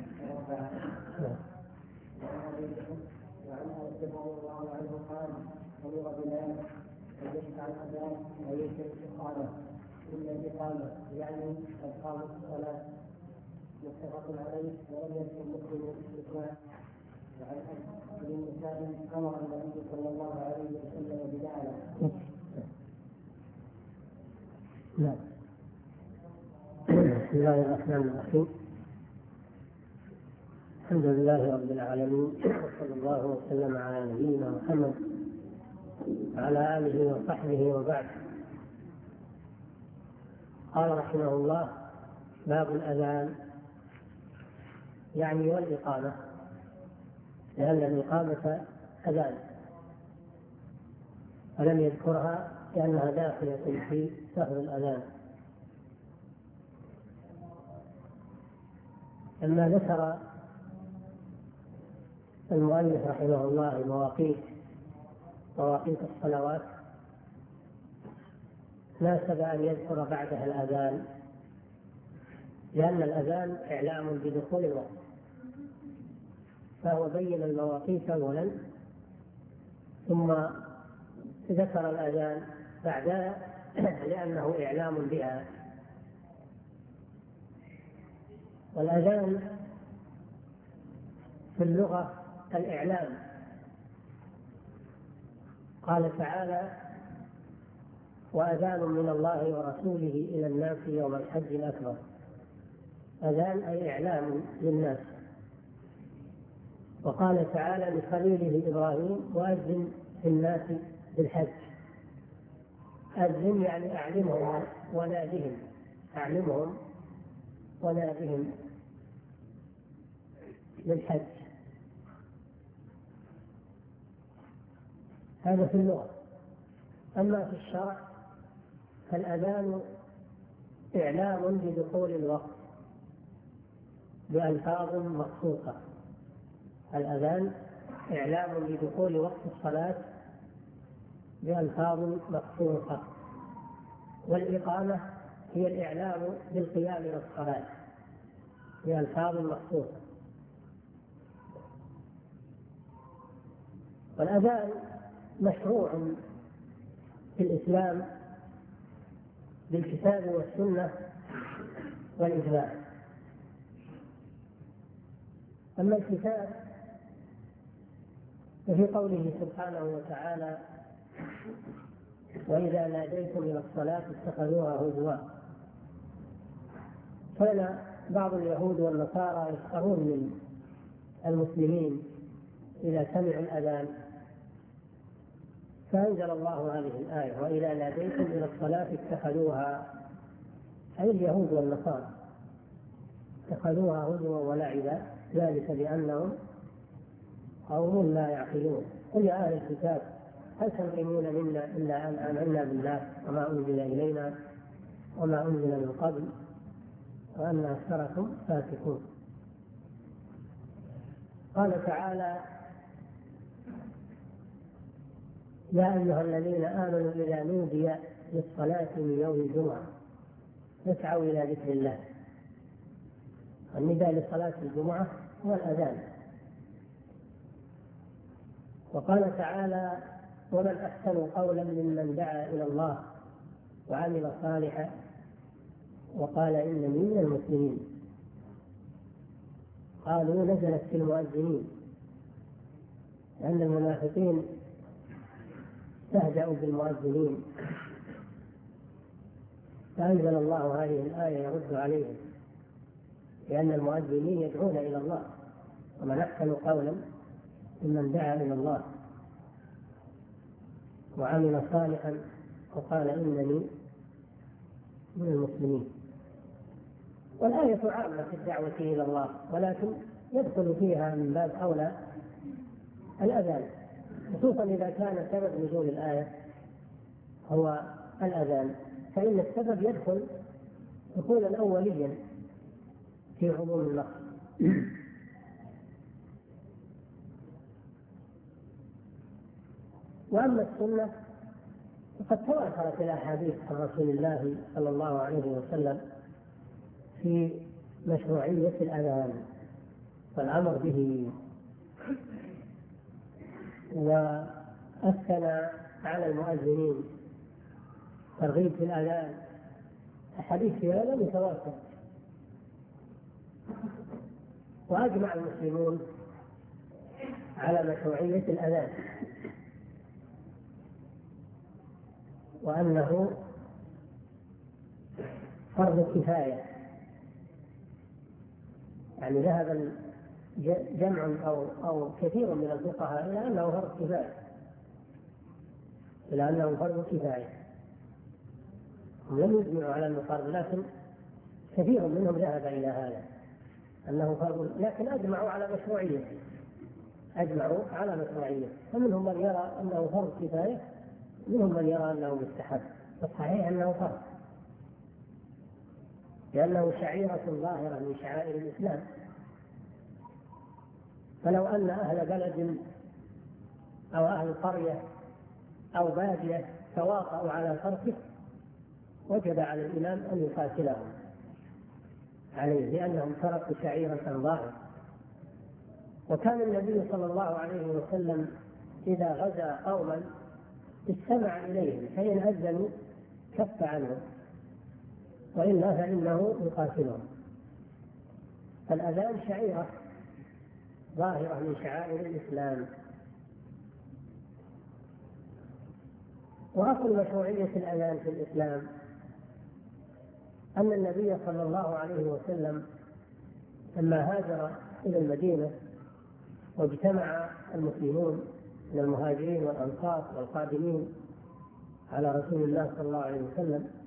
وعن انس رضي الله عنه قال: امر بلال ان يشفع الاذان وينكر الاقامه الا الاقامه يعني اقام الصلاه. متفق عليه ولم يذكر مسلم الاستثناء. وعن ابي النساء امر النبي صلى الله عليه وسلم بلالا. نعم. بسم الله الرحمن الرحيم. الحمد لله رب العالمين، وصلى الله وسلم على نبينا محمد وعلى آله وصحبه وبعد. قال رحمه الله: باب الأذان يعني والإقامة، لأن الإقامة أذان، ولم يذكرها لأنها داخلة في لفظ الأذان. لما ذكر المؤلف رحمه الله المواقيت مواقيت الصلوات ناسب أن يذكر بعدها الأذان، لأن الأذان إعلام بدخول الوقت، فهو بين المواقيت أولا ثم ذكر الأذان بعدها لأنه إعلام بها. والأذان في اللغة الإعلام. قال تعالى: وأذان من الله ورسوله إلى الناس يوم الحج الأكبر. أذان أي إعلام للناس. وقال تعالى لخليله إبراهيم: وأذن في الناس بالحج. أذن يعني أعلمهم ونادهم، أعلمهم ونادهم للحج. هذا في اللغة. أما في الشرع فالأذان إعلام بدخول الوقت بألفاظ مخصوصة. الأذان إعلام بدخول وقت الصلاة بألفاظ مخصوصة، والإقامة هي الإعلام بالقيام إلى الصلاة بألفاظ مخصوصة. والأذان مشروع في الإسلام بالكتاب والسنة والإجماع. أما الكتاب ففي قوله سبحانه وتعالى: وإذا ناديتم إلى الصلاة اتخذوها هزوا. كان بعض اليهود والنصارى يسخرون من المسلمين إذا سمعوا الأذان، فأنزل الله هذه الآية: وإذا ناديتم إلى الصلاة اتخذوها، أي اليهود والنصارى اتخذوها هزوا ولعبا، ذلك بأنهم قوم لا يعقلون. قل يا أهل الكتاب هل تنقمون منا إلا أن آمنا بالله وما أنزل إلينا وما أنزل من قبل وأن أكثركم فاسقون. قال تعالى: يا أيها الذين آمنوا إذا نودي للصلاة من يوم الجمعة فاسعوا إلى ذكر الله. النداء لصلاة الجمعة هو الأذان. وقال تعالى: ومن أحسن قولا ممن دعا إلى الله وعمل صالحا وقال إنني من المسلمين. قالوا نزلت في المؤذنين، لأن المنافقين استهزأوا بالمؤذنين، فأنزل الله هذه الآية يرد عليهم، لأن المؤذنين يدعون إلى الله. ومن أحسن قولا ممن دعا إلى الله وعمل صالحا وقال إنني من المسلمين. والآية عامة في الدعوة إلى الله، ولكن يدخل فيها من باب أولى الأذان، خصوصا إذا كان سبب نزول الآية هو الأذان، فإن السبب يدخل دخولا أوليا في عموم اللفظ. وأما السنة فقد تواترت الأحاديث عن رسول الله صلى الله عليه وسلم في مشروعية الأذان والأمر به، وأثنى على المؤذنين ترغيب في الأذان. الحديث في هذا متواتر، وأجمع المسلمون على مشروعية الأذان وأنه فرض كفاية. يعني ذهب جمع أو أو كثير من الفقهاء إلى أنه فرض كفاية، إلى أنه فرض كفاية. هم لم يجمعوا على أنه فرض، لكن كثير منهم ذهب إلى هذا أنه فرض، لكن أجمعوا على مشروعيته، أجمعوا على مشروعيته. فمنهم من يرى أنه فرض كفاية، منهم من يرى أنه مستحب. الصحيح أنه فرض، لأنه شعيرة ظاهرة من شعائر الإسلام. فلو أن أهل بلد أو أهل قرية أو بادية تواطؤوا على تركه وجب على الإمام أن يقاتلهم عليه، لأنهم تركوا شعيرة ظاهرة. وكان النبي صلى الله عليه وسلم إذا غزا قوما استمع إليهم، فإن أذنوا كف عنهم، وإلا فإنه يقاتلهم. فالأذان شعيرة ظاهرة من شعائر الإسلام. وأصل مشروعية الأذان في الإسلام أن النبي صلى الله عليه وسلم لما هاجر إلى المدينة واجتمع المسلمون من المهاجرين والأنصار والقادمين على رسول الله صلى الله عليه وسلم،